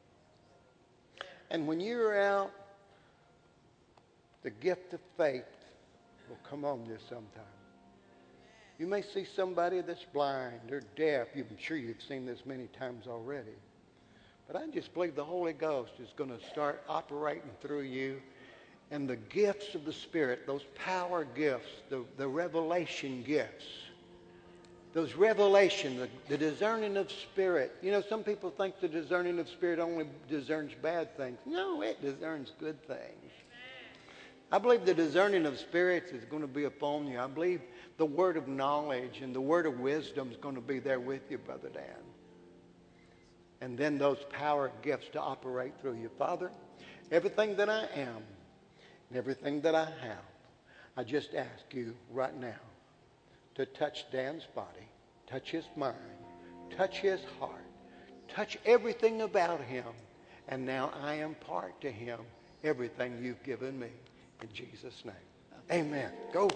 A: And when you're out, the gift of faith will come on you sometime. You may see somebody that's blind or deaf. I'm sure you've seen this many times already. But I just believe the Holy Ghost is going to start operating through you. And the gifts of the Spirit, those power gifts, the, the revelation gifts, those revelation, the, the discerning of spirit. You know, some people think the discerning of spirit only discerns bad things. No, it discerns good things. I believe the discerning of spirits is going to be upon you. I believe the word of knowledge and the word of wisdom is going to be there with you, Brother Dan. And then those power gifts to operate through you. Father, everything that I am and everything that I have, I just ask you right now to touch Dan's body, touch his mind, touch his heart, touch everything about him. And now I impart to him everything you've given me. In Jesus' name. Amen. Go.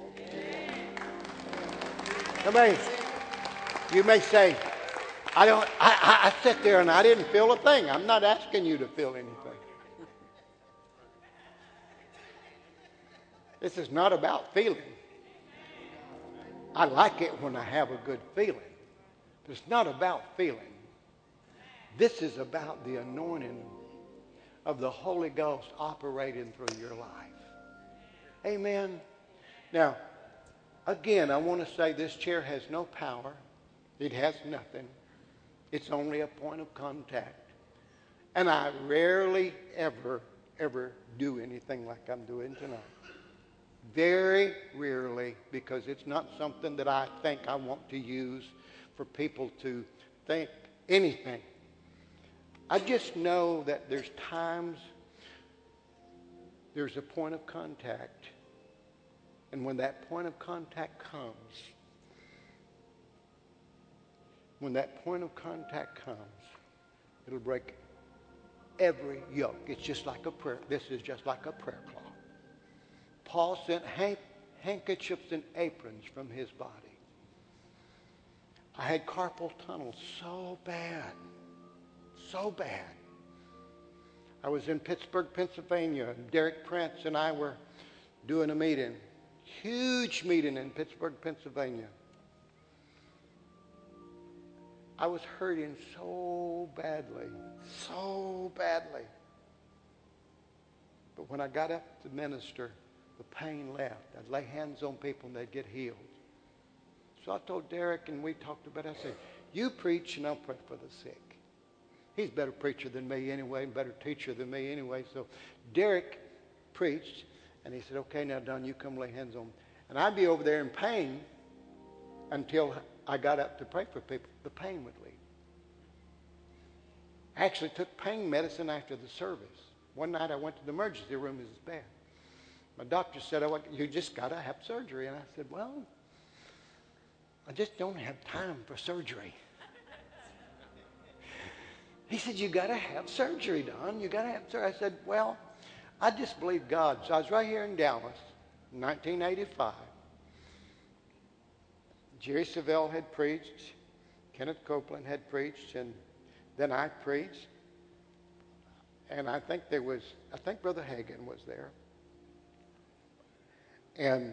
A: Somebody, you may say, I don't, I, I, I sat there and I didn't feel a thing. I'm not asking you to feel anything. This is not about feeling. I like it when I have a good feeling. But it's not about feeling. This is about the anointing of the Holy Ghost operating through your life. Amen. Now, again, I want to say this chair has no power. It has nothing. It's only a point of contact. And I rarely, ever, ever do anything like I'm doing tonight. Very rarely, because it's not something that I think I want to use for people to think anything. I just know that there's times there's a point of contact. And when that point of contact comes, when that point of contact comes, it'll break every yoke. It's just like a prayer. This is just like a prayer cloth. Paul sent hank- handkerchiefs and aprons from his body. I had carpal tunnel so bad, so bad. I was in Pittsburgh, Pennsylvania, and Derek Prince and I were doing a meeting, huge meeting in Pittsburgh, Pennsylvania. I was hurting so badly, so badly. But when I got up to minister, the pain left. I'd lay hands on people and they'd get healed. So I told Derek, and we talked about it. I said, you preach and I'll pray for the sick. He's a better preacher than me anyway, better teacher than me anyway. So Derek preached, and he said, okay, now, Don, you come lay hands on me. And I'd be over there in pain until I got up to pray for people. The pain would leave. I actually took pain medicine after the service. One night I went to the emergency room. It was bad. My doctor said, oh, you just got to have surgery. And I said, well, I just don't have time for surgery. He said, you got to have surgery, Don. You got to have surgery. I said, well, I just believe God. So I was right here in Dallas in nineteen eighty-five. Jerry Savelle had preached. Kenneth Copeland had preached. And then I preached. And I think there was, I think Brother Hagin was there. And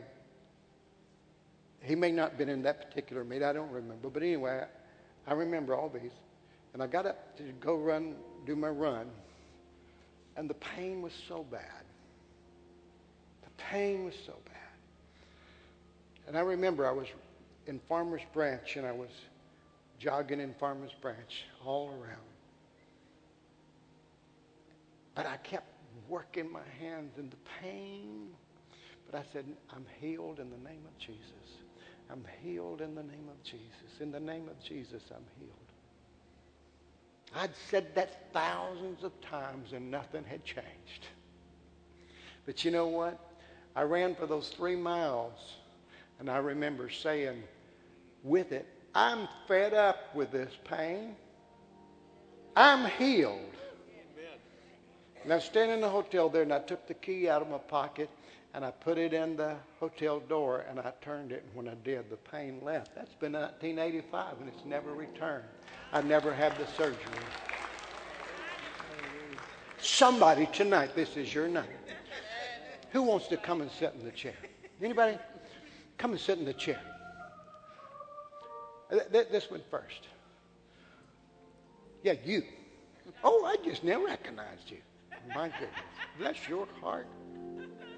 A: he may not have been in that particular meeting. I don't remember. But anyway, I, I remember all these. And I got up to go run, do my run. And the pain was so bad. The pain was so bad. And I remember I was in Farmers Branch, and I was jogging in Farmers Branch all around. But I kept working my hands in the pain. But I said, I'm healed in the name of Jesus. I'm healed in the name of Jesus. In the name of Jesus, I'm healed. I'd said that thousands of times and nothing had changed. But you know what? I ran for those three miles, and I remember saying with it, I'm fed up with this pain. I'm healed. And I was standing in the hotel there, and I took the key out of my pocket, and I put it in the hotel door, and I turned it, and when I did, the pain left. That's been nineteen eighty-five, and it's never returned. I never had the surgery. Somebody tonight, this is your night. Who wants to come and sit in the chair? Anybody? Come and sit in the chair. This one first. Yeah, you. Oh, I just never recognized you. My goodness. Bless your heart.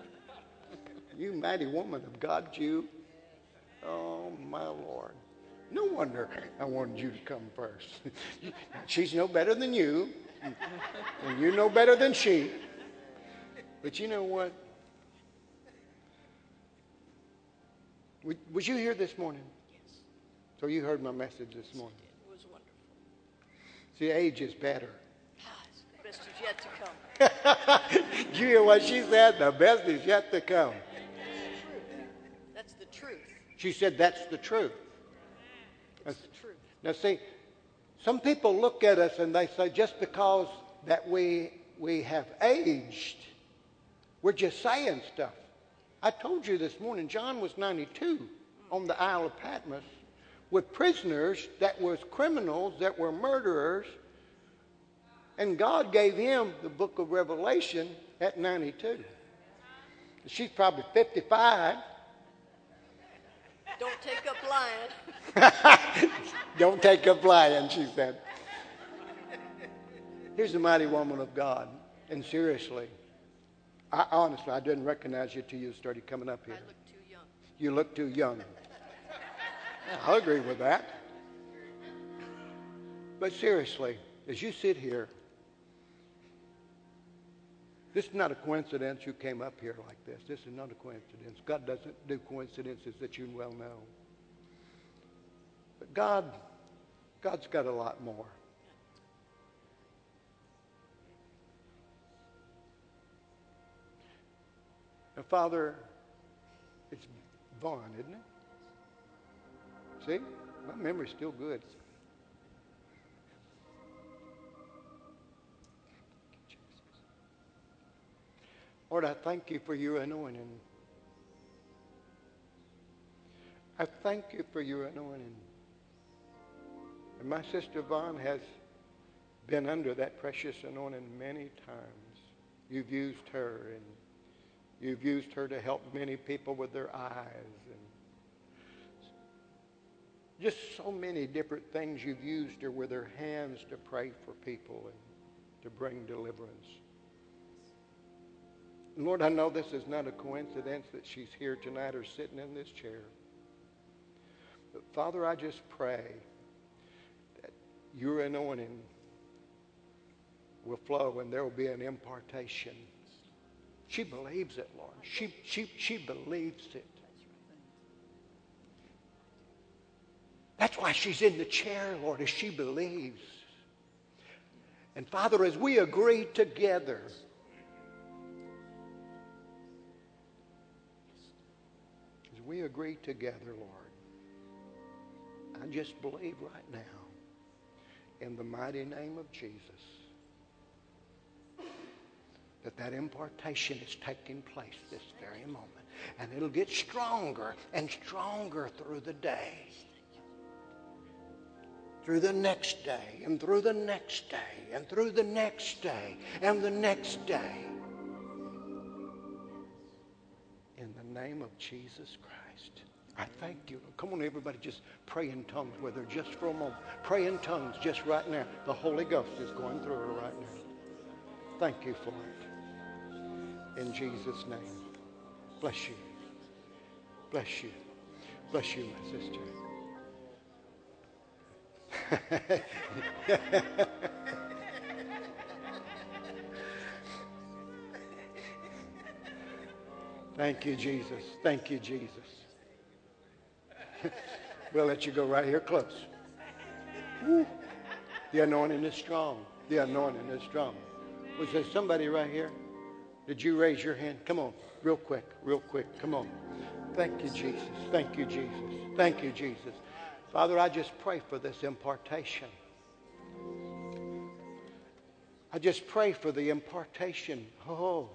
A: You mighty woman of God, you. Oh, my Lord. No wonder I wanted you to come first. She's no better than you, and you're no better than she. But you know what? Was you here this morning?
C: Yes.
A: So you heard my message this morning.
C: It was wonderful.
A: See, age is better.
C: The best is yet to come.
A: Did you hear what she said? The best is yet to come.
C: That's the truth.
A: She said that's the truth.
C: It's the truth.
A: Now see, some people look at us and they say just because that we we have aged, we're just saying stuff. I told you this morning, John was ninety-two on the Isle of Patmos with prisoners that was criminals, that were murderers, and God gave him the book of Revelation at ninety-two. She's probably fifty-five.
C: Don't take up lying.
A: Don't take up lying, she said. Here's a mighty woman of God. And seriously, I honestly, I didn't recognize you till you started coming up here.
C: I look too young.
A: You look too young. I'll agree with that. But seriously, as you sit here, this is not a coincidence you came up here like this. This is not a coincidence. God doesn't do coincidences that you well know. But God, God's got a lot more. Now, Father, it's Vaughn, isn't it? See? My memory's still good. Lord, I thank you for your anointing. I thank you for your anointing. And my sister Vaughn has been under that precious anointing many times. You've used her, and you've used her to help many people with their eyes, and just so many different things you've used her with her hands to pray for people and to bring deliverance. And Lord, I know this is not a coincidence that she's here tonight or sitting in this chair. But Father, I just pray that your anointing will flow and there will be an impartation. She believes it, Lord. She, she, she believes it. That's why she's in the chair, Lord, as she believes. And Father, as we agree together, as we agree together, Lord, I just believe right now, in the mighty name of Jesus, that that impartation is taking place this very moment. And it'll get stronger and stronger through the day. Through the next day, and through the next day, and through the next day, and the next day. In the name of Jesus Christ, I thank you. Come on, everybody, just pray in tongues with her just for a moment. Pray in tongues just right now. The Holy Ghost is going through her right now. Thank you for it. In Jesus' name. Bless you. Bless you. Bless you, my sister. Thank you, Jesus. Thank you, Jesus. We'll let you go right here close. Woo. The anointing is strong. The anointing is strong. Was there somebody right here? Did you raise your hand? Come on, real quick, real quick. Come on. Thank you, Jesus. Thank you, Jesus. Thank you, Jesus. Father, I just pray for this impartation. I just pray for the impartation. Oh,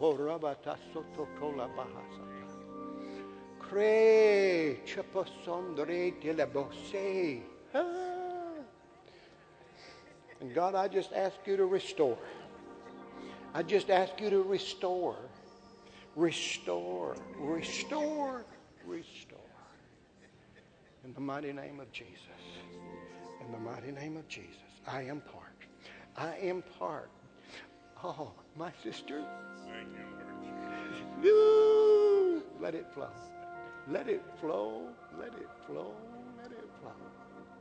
A: and God, I just ask you to restore. I just ask you to restore. Restore. Restore. Restore. In the mighty name of Jesus. In the mighty name of Jesus. I impart. I impart. Oh, my sister.
D: Thank you, Lord.
A: Let it flow. Let it flow. Let it flow. Let it flow.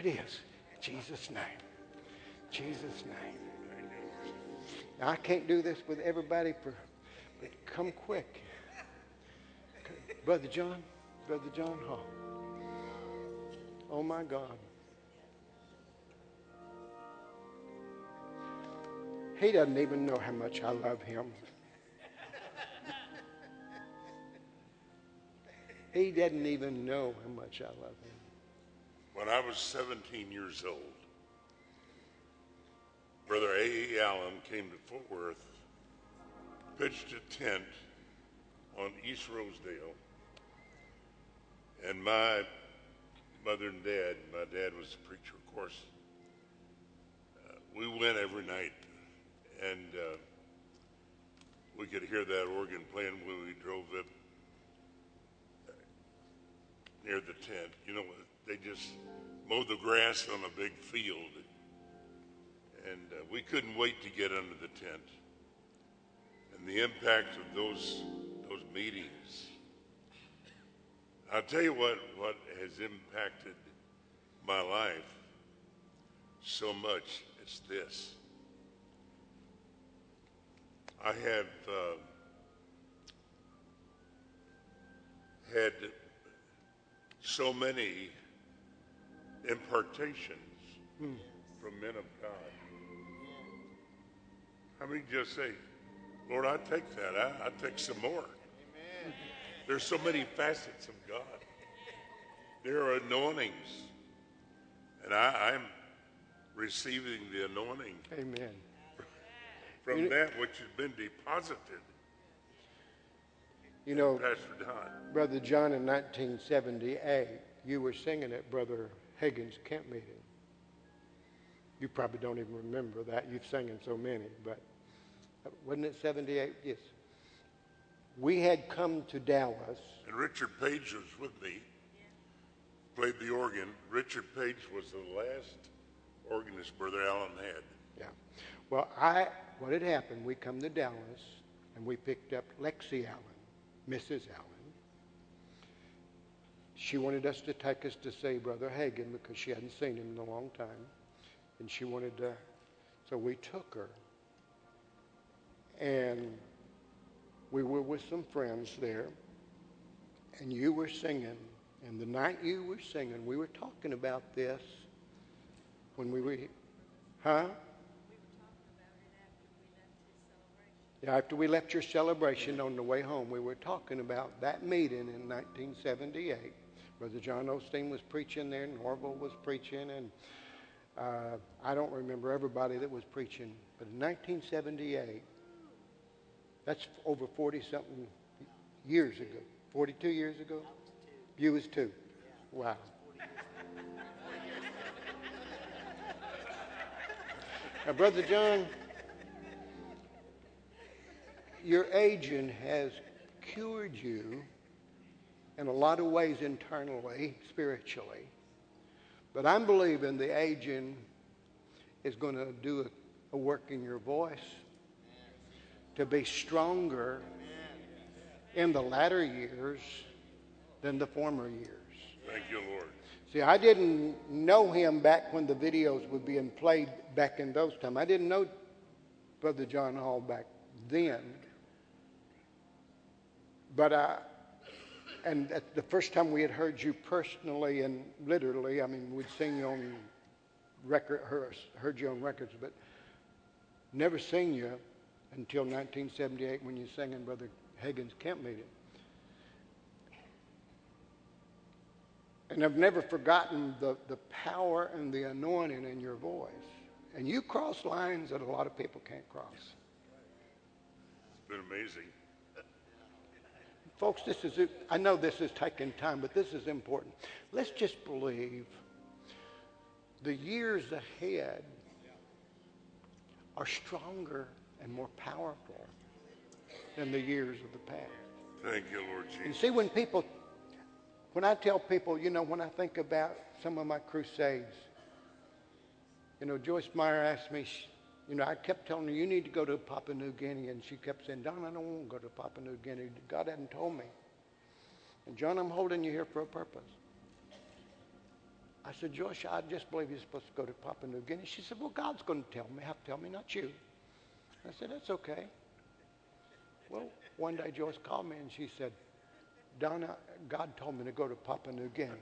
A: it is. In Jesus' name. Jesus' name. Now, I can't do this with everybody, but come quick. Brother John, Brother John Hall. Oh, my God. He doesn't even know how much I love him. He doesn't even know how much I love him.
D: When I was seventeen years old, Brother A E. Allen came to Fort Worth, pitched a tent on East Rosedale, and my mother and dad, my dad was a preacher, of course, uh, we went every night, and uh, we could hear that organ playing when we drove up near the tent. You know, they just mowed the grass on a big field, and uh, we couldn't wait to get under the tent. And the impact of those those meetings. I'll tell you what, what has impacted my life so much is this. I have uh, had so many impartations hmm. from men of God. How many just say, Lord, I take that. I, I take some more. Amen. There's so many facets of God. There are anointings. And I, I'm receiving the anointing.
A: Amen.
D: From
A: you
D: that which has been deposited.
A: You know,
D: Pastor Don.
A: Brother John, in nineteen seventy-eight, you were singing at Brother Hagin's camp meeting. You probably don't even remember that. You've sang in so many, but wasn't it seventy-eight? Yes. We had come to Dallas.
D: And Richard Page was with me, played the organ. Richard Page was the last organist Brother Allen had.
A: Yeah. Well, I what had happened, we come to Dallas, and we picked up Lexi Allen, Missus Allen. She wanted us to take us to see Brother Hagin because she hadn't seen him in a long time. And she wanted to, so we took her. And we were with some friends there. And you were singing. And the night you were singing, we were talking about this when we were, huh? Yeah, after we left your celebration on the way home, we were talking about that meeting in nineteen seventy-eight. Brother John Osteen was preaching there, Norval was preaching, and uh, I don't remember everybody that was preaching. But in nineteen seventy-eight, that's over forty-something years ago. forty-two years ago? You was two. Wow. Now, Brother John, your agent has cured you in a lot of ways internally, spiritually. But I'm believing the agent is going to do a, a work in your voice to be stronger in the latter years than the former years.
D: Thank you, Lord.
A: See, I didn't know him back when the videos were being played back in those times. I didn't know Brother John Hall back then. But I, and at the first time we had heard you personally and literally, I mean, we'd sing you on record, heard you on records, but never seen you until nineteen seventy-eight when you sang in Brother Hagin's camp meeting. And I've never forgotten the, the power and the anointing in your voice. And you cross lines that a lot of people can't cross.
D: It's been amazing.
A: Folks, this is, I know this is taking time, but this is important. Let's just believe the years ahead are stronger and more powerful than the years of the past.
D: Thank you, Lord Jesus.
A: And see, when people, when I tell people, you know, when I think about some of my crusades, you know, Joyce Meyer asked me, you know, I kept telling her, you need to go to Papua New Guinea. And she kept saying, Don, I don't want to go to Papua New Guinea. God hadn't told me. And John, I'm holding you here for a purpose. I said, Joyce, I just believe you're supposed to go to Papua New Guinea. She said, well, God's going to tell me. Have to tell me, not you. I said, that's okay. Well, one day Joyce called me and she said, Donna, God told me to go to Papua New Guinea.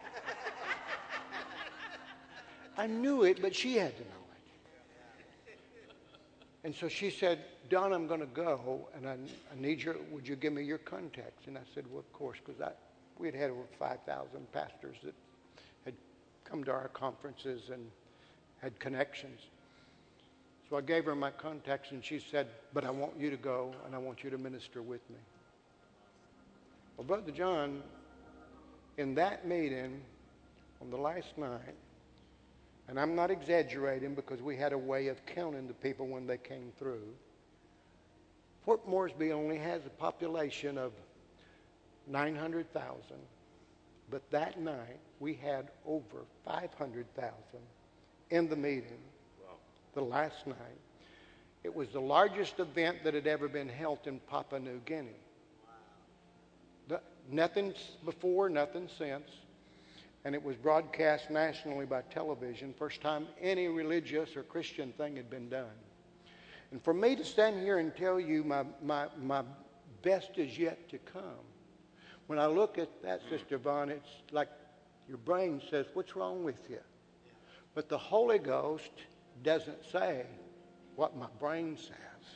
A: I knew it, but she had to know it. And so she said, Don, I'm going to go, and I, I need your, would you give me your contacts? And I said, well, of course, because I, we had had over five thousand pastors that had come to our conferences and had connections. So I gave her my contacts, and she said, but I want you to go, and I want you to minister with me. Well, Brother John, in that meeting on the last night, and I'm not exaggerating because we had a way of counting the people when they came through, Fort Moresby only has a population of nine hundred thousand, but that night we had over five hundred thousand in the meeting. Wow. The last night. It was the largest event that had ever been held in Papua New Guinea. Wow. The, nothing before, nothing since. And it was broadcast nationally by television. First time any religious or Christian thing had been done. And for me to stand here and tell you my, my, my best is yet to come, when I look at that, Sister Vaughn, it's like your brain says, what's wrong with you? But the Holy Ghost doesn't say what my brain says.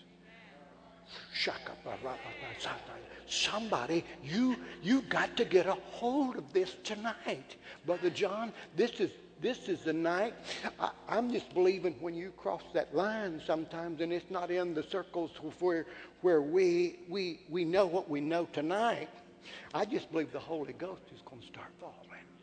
A: Somebody, you you got to get a hold of this tonight. Brother John, this is this is the night. I, I'm just believing when you cross that line sometimes, and it's not in the circles where where we we we know what we know tonight. I just believe the Holy Ghost is going to start falling.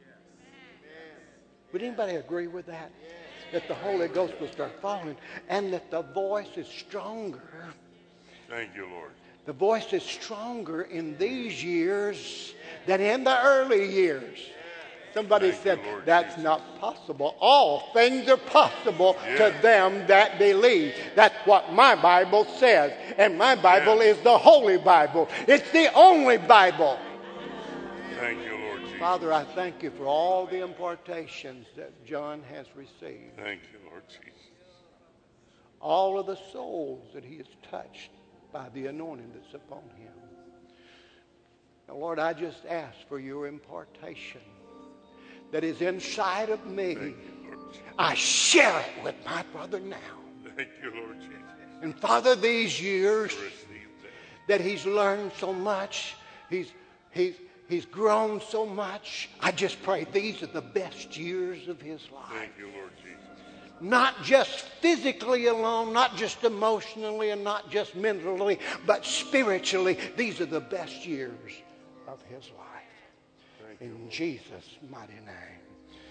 A: Would anybody agree with that? That the Holy Ghost will start falling, and that the voice is stronger.
D: Thank you, Lord.
A: The voice is stronger in these years than in the early years. Somebody
D: Thank
A: said,
D: you, Lord
A: that's
D: Jesus.
A: not possible. All things are possible
D: Yeah.
A: to them that believe. That's what my Bible says. And my Bible
D: Yeah.
A: is the Holy Bible. It's the only Bible.
D: Thank you, Lord Jesus.
A: Father, I thank you for all the impartations that John has received.
D: Thank you, Lord Jesus.
A: All of the souls that he has touched by the anointing that's upon him. Now, Lord, I just ask for your impartation that is inside of me.
D: Thank you, Lord Jesus.
A: I share it with my brother now.
D: Thank you, Lord Jesus.
A: And Father, these years
D: I receive that.
A: that he's learned so much, he's he's he's grown so much, I just pray these are the best years of his life.
D: Thank you, Lord Jesus.
A: Not just physically alone, not just emotionally, and not just mentally, but spiritually. These are the best years of his life.
D: Thank you,
A: In
D: Lord.
A: Jesus' mighty name.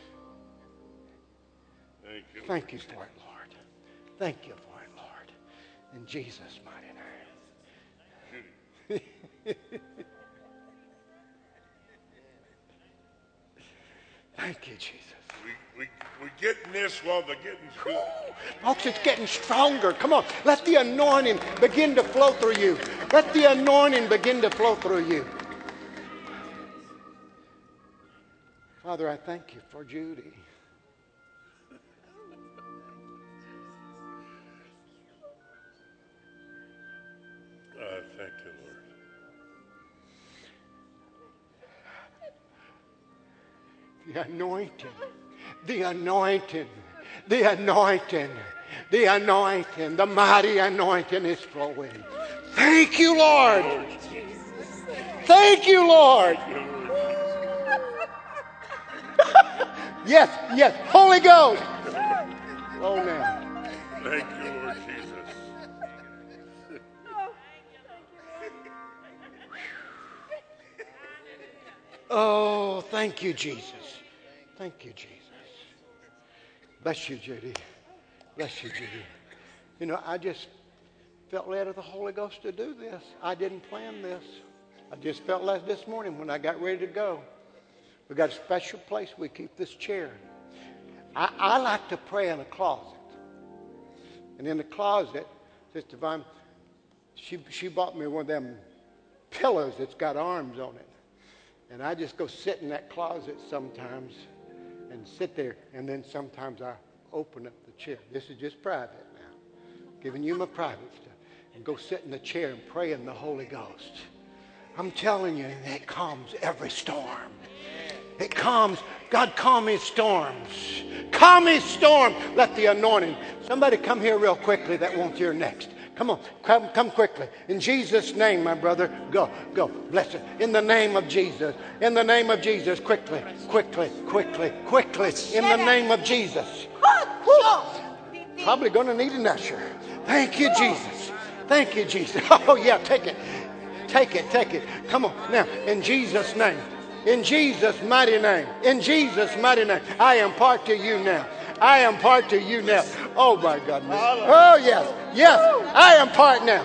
D: Thank you, Lord.
A: Thank you for it, Lord. Thank you for it, Lord. In Jesus' mighty name. Thank you, Jesus.
D: We, we, we getting this while the getting's good.
A: Folks, it's getting stronger. Come on. Let the anointing begin to flow through you. Let the anointing begin to flow through you. Father, I thank you for Judy.
D: Uh, thank you, Lord.
A: The anointing, the anointing, the anointing, the anointing, the mighty anointing is flowing. Thank you, Lord. Thank you, Lord. Yes, yes, Holy Ghost. Oh, now.
D: Thank you, Lord Jesus.
A: Oh, thank you, Jesus. Thank you, Jesus. Bless you, Judy. Bless you, Judy. You know, I just felt led of the Holy Ghost to do this. I didn't plan this. I just felt led this morning when I got ready to go. We got a special place we keep this chair. I, I like to pray in a closet. And in the closet, Sister Vaughn, she, she bought me one of them pillows that's got arms on it. And I just go sit in that closet sometimes and sit there. And then sometimes I open up the chair. This is just private now. Giving you my private stuff. And go sit in the chair and pray in the Holy Ghost. I'm telling you, it calms every storm. It calms. God, calm his storms. Calm his storm. Let the anointing. Somebody come here real quickly that wants to hear next. Come on. Come, come quickly. In Jesus' name, my brother. Go. Go. Bless it. In the name of Jesus. In the name of Jesus. Quickly. Quickly. Quickly. Quickly. In the name of Jesus. Woo. Probably going to need an usher. Thank you, Jesus. Thank you, Jesus. Oh, yeah. Take it. Take it. Take it. Come on. Now, in Jesus' name. In Jesus' mighty name. In Jesus' mighty name. I impart to you now. I impart to you now. Oh, my God. Oh, yes. Yes. I impart now.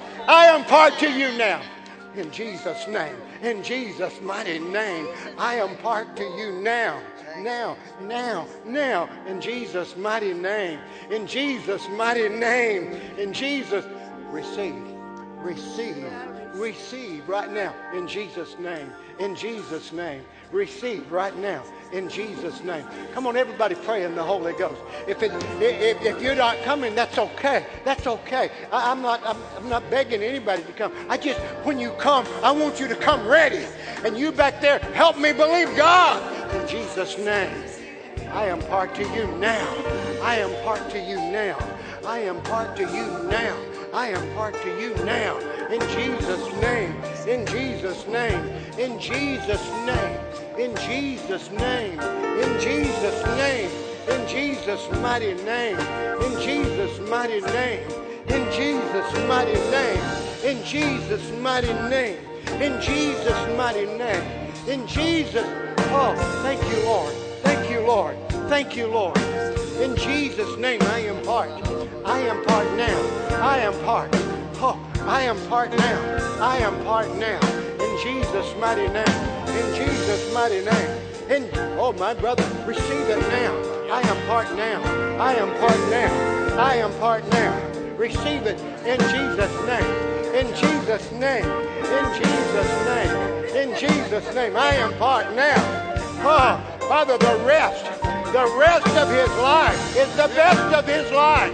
A: I impart to you now. In Jesus' name. In Jesus' mighty name. I impart to you now. Now, now, now. In Jesus' mighty name. In Jesus' mighty name. In Jesus. Receive. Receive. Receive right now. In Jesus' name. In Jesus' name. Receive right now. In Jesus' name. Come on, everybody pray in the Holy Ghost. If it, if, if you're not coming, that's okay. That's okay. I, I'm not I'm, I'm not begging anybody to come. I just, when you come, I want you to come ready. And you back there, help me believe God. In Jesus' name. I impart to you now. I impart to you now. I impart to you now. I impart to you now. In Jesus' name. In Jesus' name. In Jesus' name. In Jesus' name. In Jesus' name. In Jesus' mighty name. In Jesus' mighty name. In Jesus' mighty name. In Jesus' mighty name. In Jesus' mighty name. In Jesus. Oh, thank you, Lord. Thank you, Lord. Thank you, Lord. In Jesus' name, I impart. I impart now. I impart. Oh, I impart now. I impart now. In Jesus' mighty name. In Jesus' mighty name. In, oh, my brother, receive it now. I impart now. I impart now. I impart now. Receive it in Jesus' name. In Jesus' name. In Jesus' name. In Jesus' name. I impart now. Oh, Father, the rest, the rest of his life is the best of his life.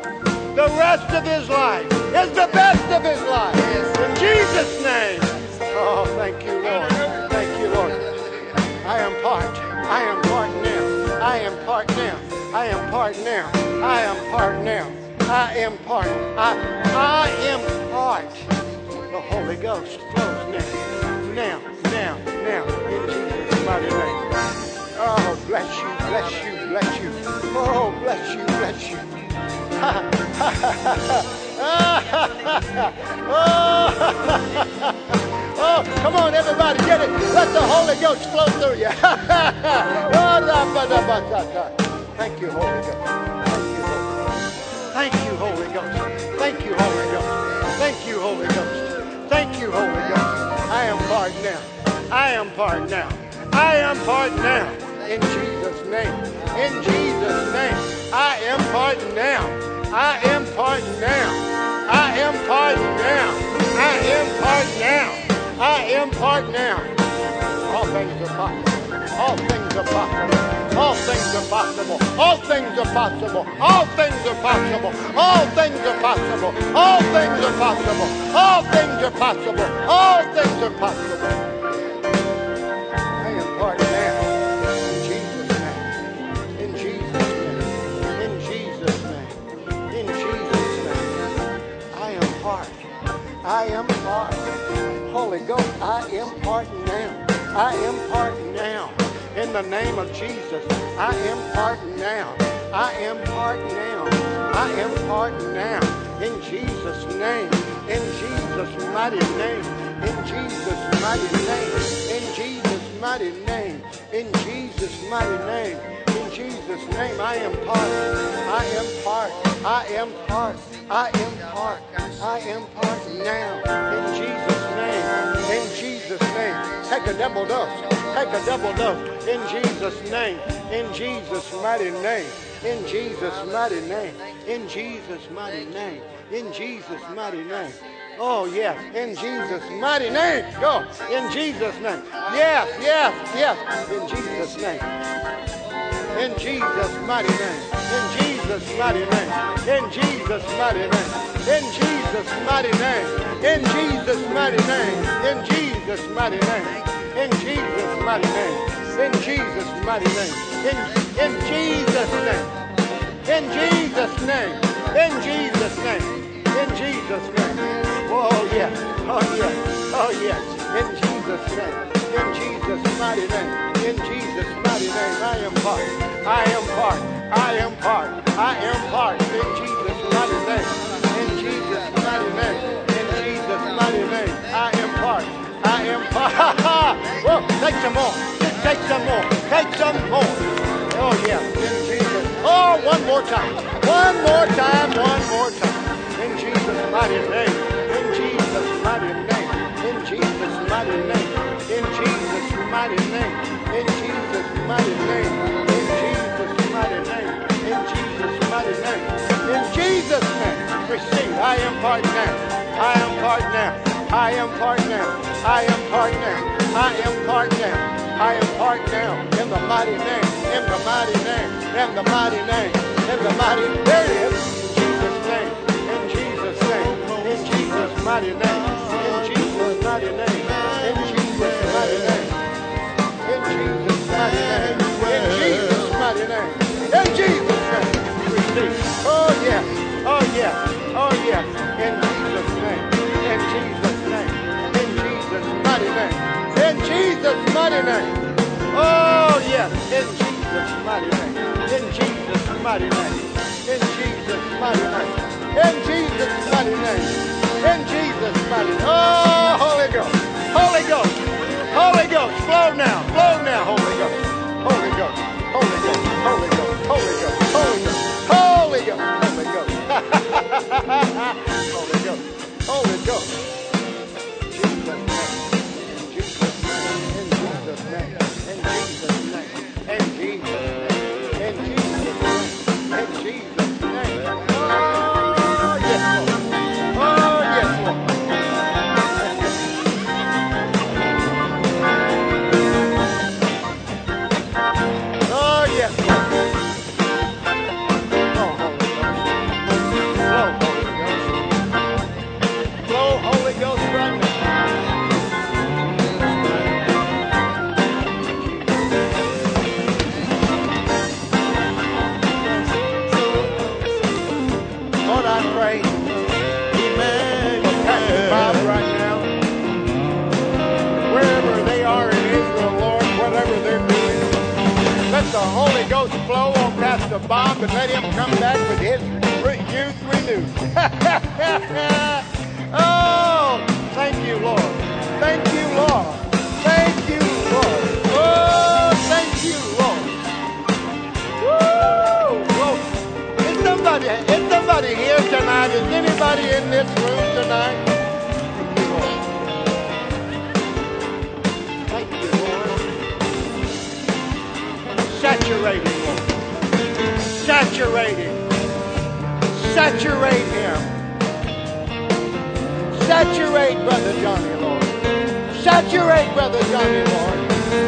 A: The rest of his life is the best of his life. In Jesus' name. Oh, thank you, Lord. Thank you, Lord. I impart. I impart now. I impart now. I impart now. I impart now. I impart. I, I impart. The Holy Ghost flows now. Now, now, now. In Jesus' mighty name. Oh, bless you, bless you, bless you. Oh, bless you, bless you. Oh, come on, everybody, get it. Let the Holy Ghost flow through you. Thank you, Holy Ghost. Thank you, Holy Ghost. Thank you, Holy Ghost. Thank you, Holy Ghost. Thank you, Holy Ghost. I am part now. I am part now. I am part now. In Jesus' name. In Jesus' name. I am part now. I am part now. I am part now. I am part now. I am part now. All things are possible. All things are possible. All things are possible. All things are possible. All things are possible. All things are possible. All things are possible. All things are possible. All things are possible. I am part now. In Jesus' name. In Jesus' name. In Jesus' name. In Jesus' name. I am part. I am part. Holy Ghost, I am part now. I am part now. In the name of Jesus, I am part now. I am part now. I am part now. In Jesus' name. In Jesus' mighty name. In Jesus' mighty name. In Jesus' mighty name. In Jesus' mighty name. In Jesus' name, I am part. I am part. I am part. I am part. I am part now. In Jesus' name. In Jesus' name. Take a double dose. Take a double dose. In Jesus' name. In Jesus' mighty name. In Jesus' mighty name. In Jesus' mighty name. In Jesus' mighty name. Oh, yes. In Jesus' mighty name. Go. In Jesus' name. Yes, yes, yes. In Jesus' name. In Jesus' mighty name. In Jesus' mighty name. In Jesus' mighty name. In Jesus' mighty name. In Jesus' mighty name. In Jesus' mighty name. In Jesus' mighty name. In Jesus' mighty name. In in Jesus' name. In Jesus' name. In Jesus' name. In Jesus' name. Oh yes. Oh yes. Oh yes. In Jesus' name. In Jesus' mighty name. In Jesus' mighty name. I am part. I am part. I am part. I am part. In Jesus' mighty name. In Jesus' mighty name. In Jesus' mighty name. I am part. I am part. Well, take some more. Just take some more. Take some more. Oh yeah. In Jesus. Oh, one more time. One more time. One more time. In Jesus' mighty name. In Jesus' mighty name. In Jesus' mighty name. In Jesus' mighty name. In Jesus' mighty name. In Jesus' mighty name. In Jesus' mighty name. In Jesus' name. Receive. I am part now. I am part now. I am part now. I am part now. I am part now. I am part now. In the mighty name. In the mighty name. In the mighty name. In the mighty. There it is. In Jesus' name. In Jesus' name. In Jesus' mighty name. In Jesus' mighty name. In Jesus' mighty name. In Jesus' mighty name. In Jesus' mighty name. In Jesus' name. Receive. Oh yes. Oh yes. Oh yes. In Jesus' name. In Jesus' name. In Jesus' mighty name. In Jesus' mighty name. Oh yes. In Jesus' mighty name. In Jesus' mighty name. In Jesus' mighty name. In Jesus' mighty name. In Jesus' mighty name. Oh, Holy Ghost. Holy Ghost. Holy Ghost. Flow now. Flow now, Holy Ghost. Holy Ghost. Holy Ghost. Holy Ghost. Holy Ghost. Holy Ghost. Holy Ghost. Holy Ghost. Holy Ghost. Holy Ghost. Jesus' name. In Jesus' name. In Jesus' name. In Jesus' name. In Jesus' name. In Jesus' name. Oh, yes, Lord. Oh, yes, Lord. Oh, yes, Lord. Flow, Holy Ghost. Flow, Holy Ghost, right now. Lord, I pray for Pastor Bob right now. Wherever they are in Israel, Lord, whatever they're doing, let the Holy Ghost flow on Pastor Bob and let him come back with his re- youth renewed. Oh, thank you, Lord. Thank you, Lord. Thank you, Lord. Oh, thank you, Lord. Woo! Glory. Is somebody, is somebody here tonight? Is anybody in this room tonight? Thank you, Lord. Saturate him, Lord. Saturate him. Saturate him. Saturate Brother Johnny, Lord. Saturate Brother Johnny, Lord.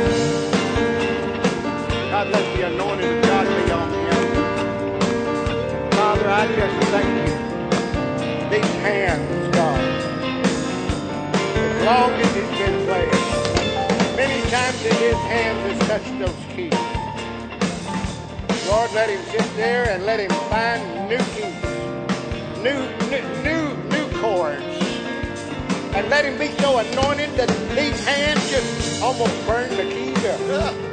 A: God, let the anointing of God be on him. Father, I just thank you. These hands, God. As long as he's been playing, many times in his hands has touched those keys. Lord, let him sit there and let him find new keys, new, new, new, new chords. And let him be so anointed that these hands just almost burn the keys up.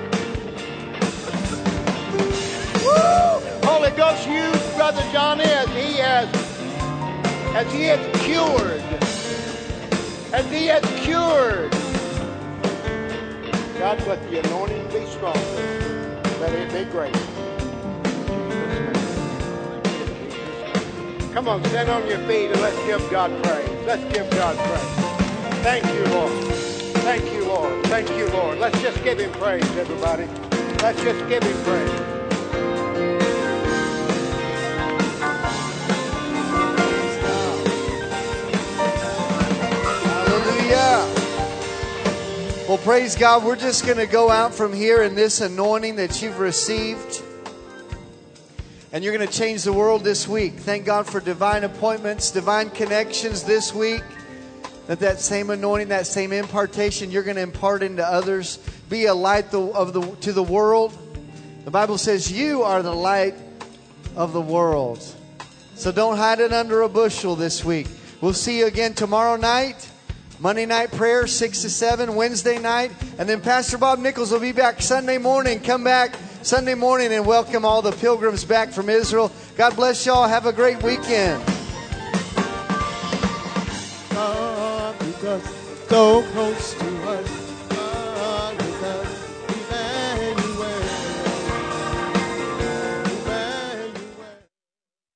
A: Woo! Holy Ghost, use Brother Johnny as he has, as he has cured, as he has cured. God, let the anointing be stronger. Let it be great. Come on, stand on your feet and let's give God praise. Let's give God praise. Thank you, Lord. Thank you, Lord. Thank you, Lord. Let's just give him praise, everybody. Let's just give him praise.
B: Hallelujah. Well, praise God. We're just going to go out from here in this anointing that you've received.
E: And you're going to change the world this week. Thank God for divine appointments, divine connections this week. That that same anointing, that same impartation, you're going to impart into others. Be a light of the, to the world. The Bible says you are the light of the world. So don't hide it under a bushel this week. We'll see you again tomorrow night. Monday night prayer, six to seven, Wednesday night. And then Pastor Bob Nichols will be back Sunday morning. Come back Sunday morning and welcome all the pilgrims back from Israel. God bless y'all. Have a great weekend.
F: God, because so close to us.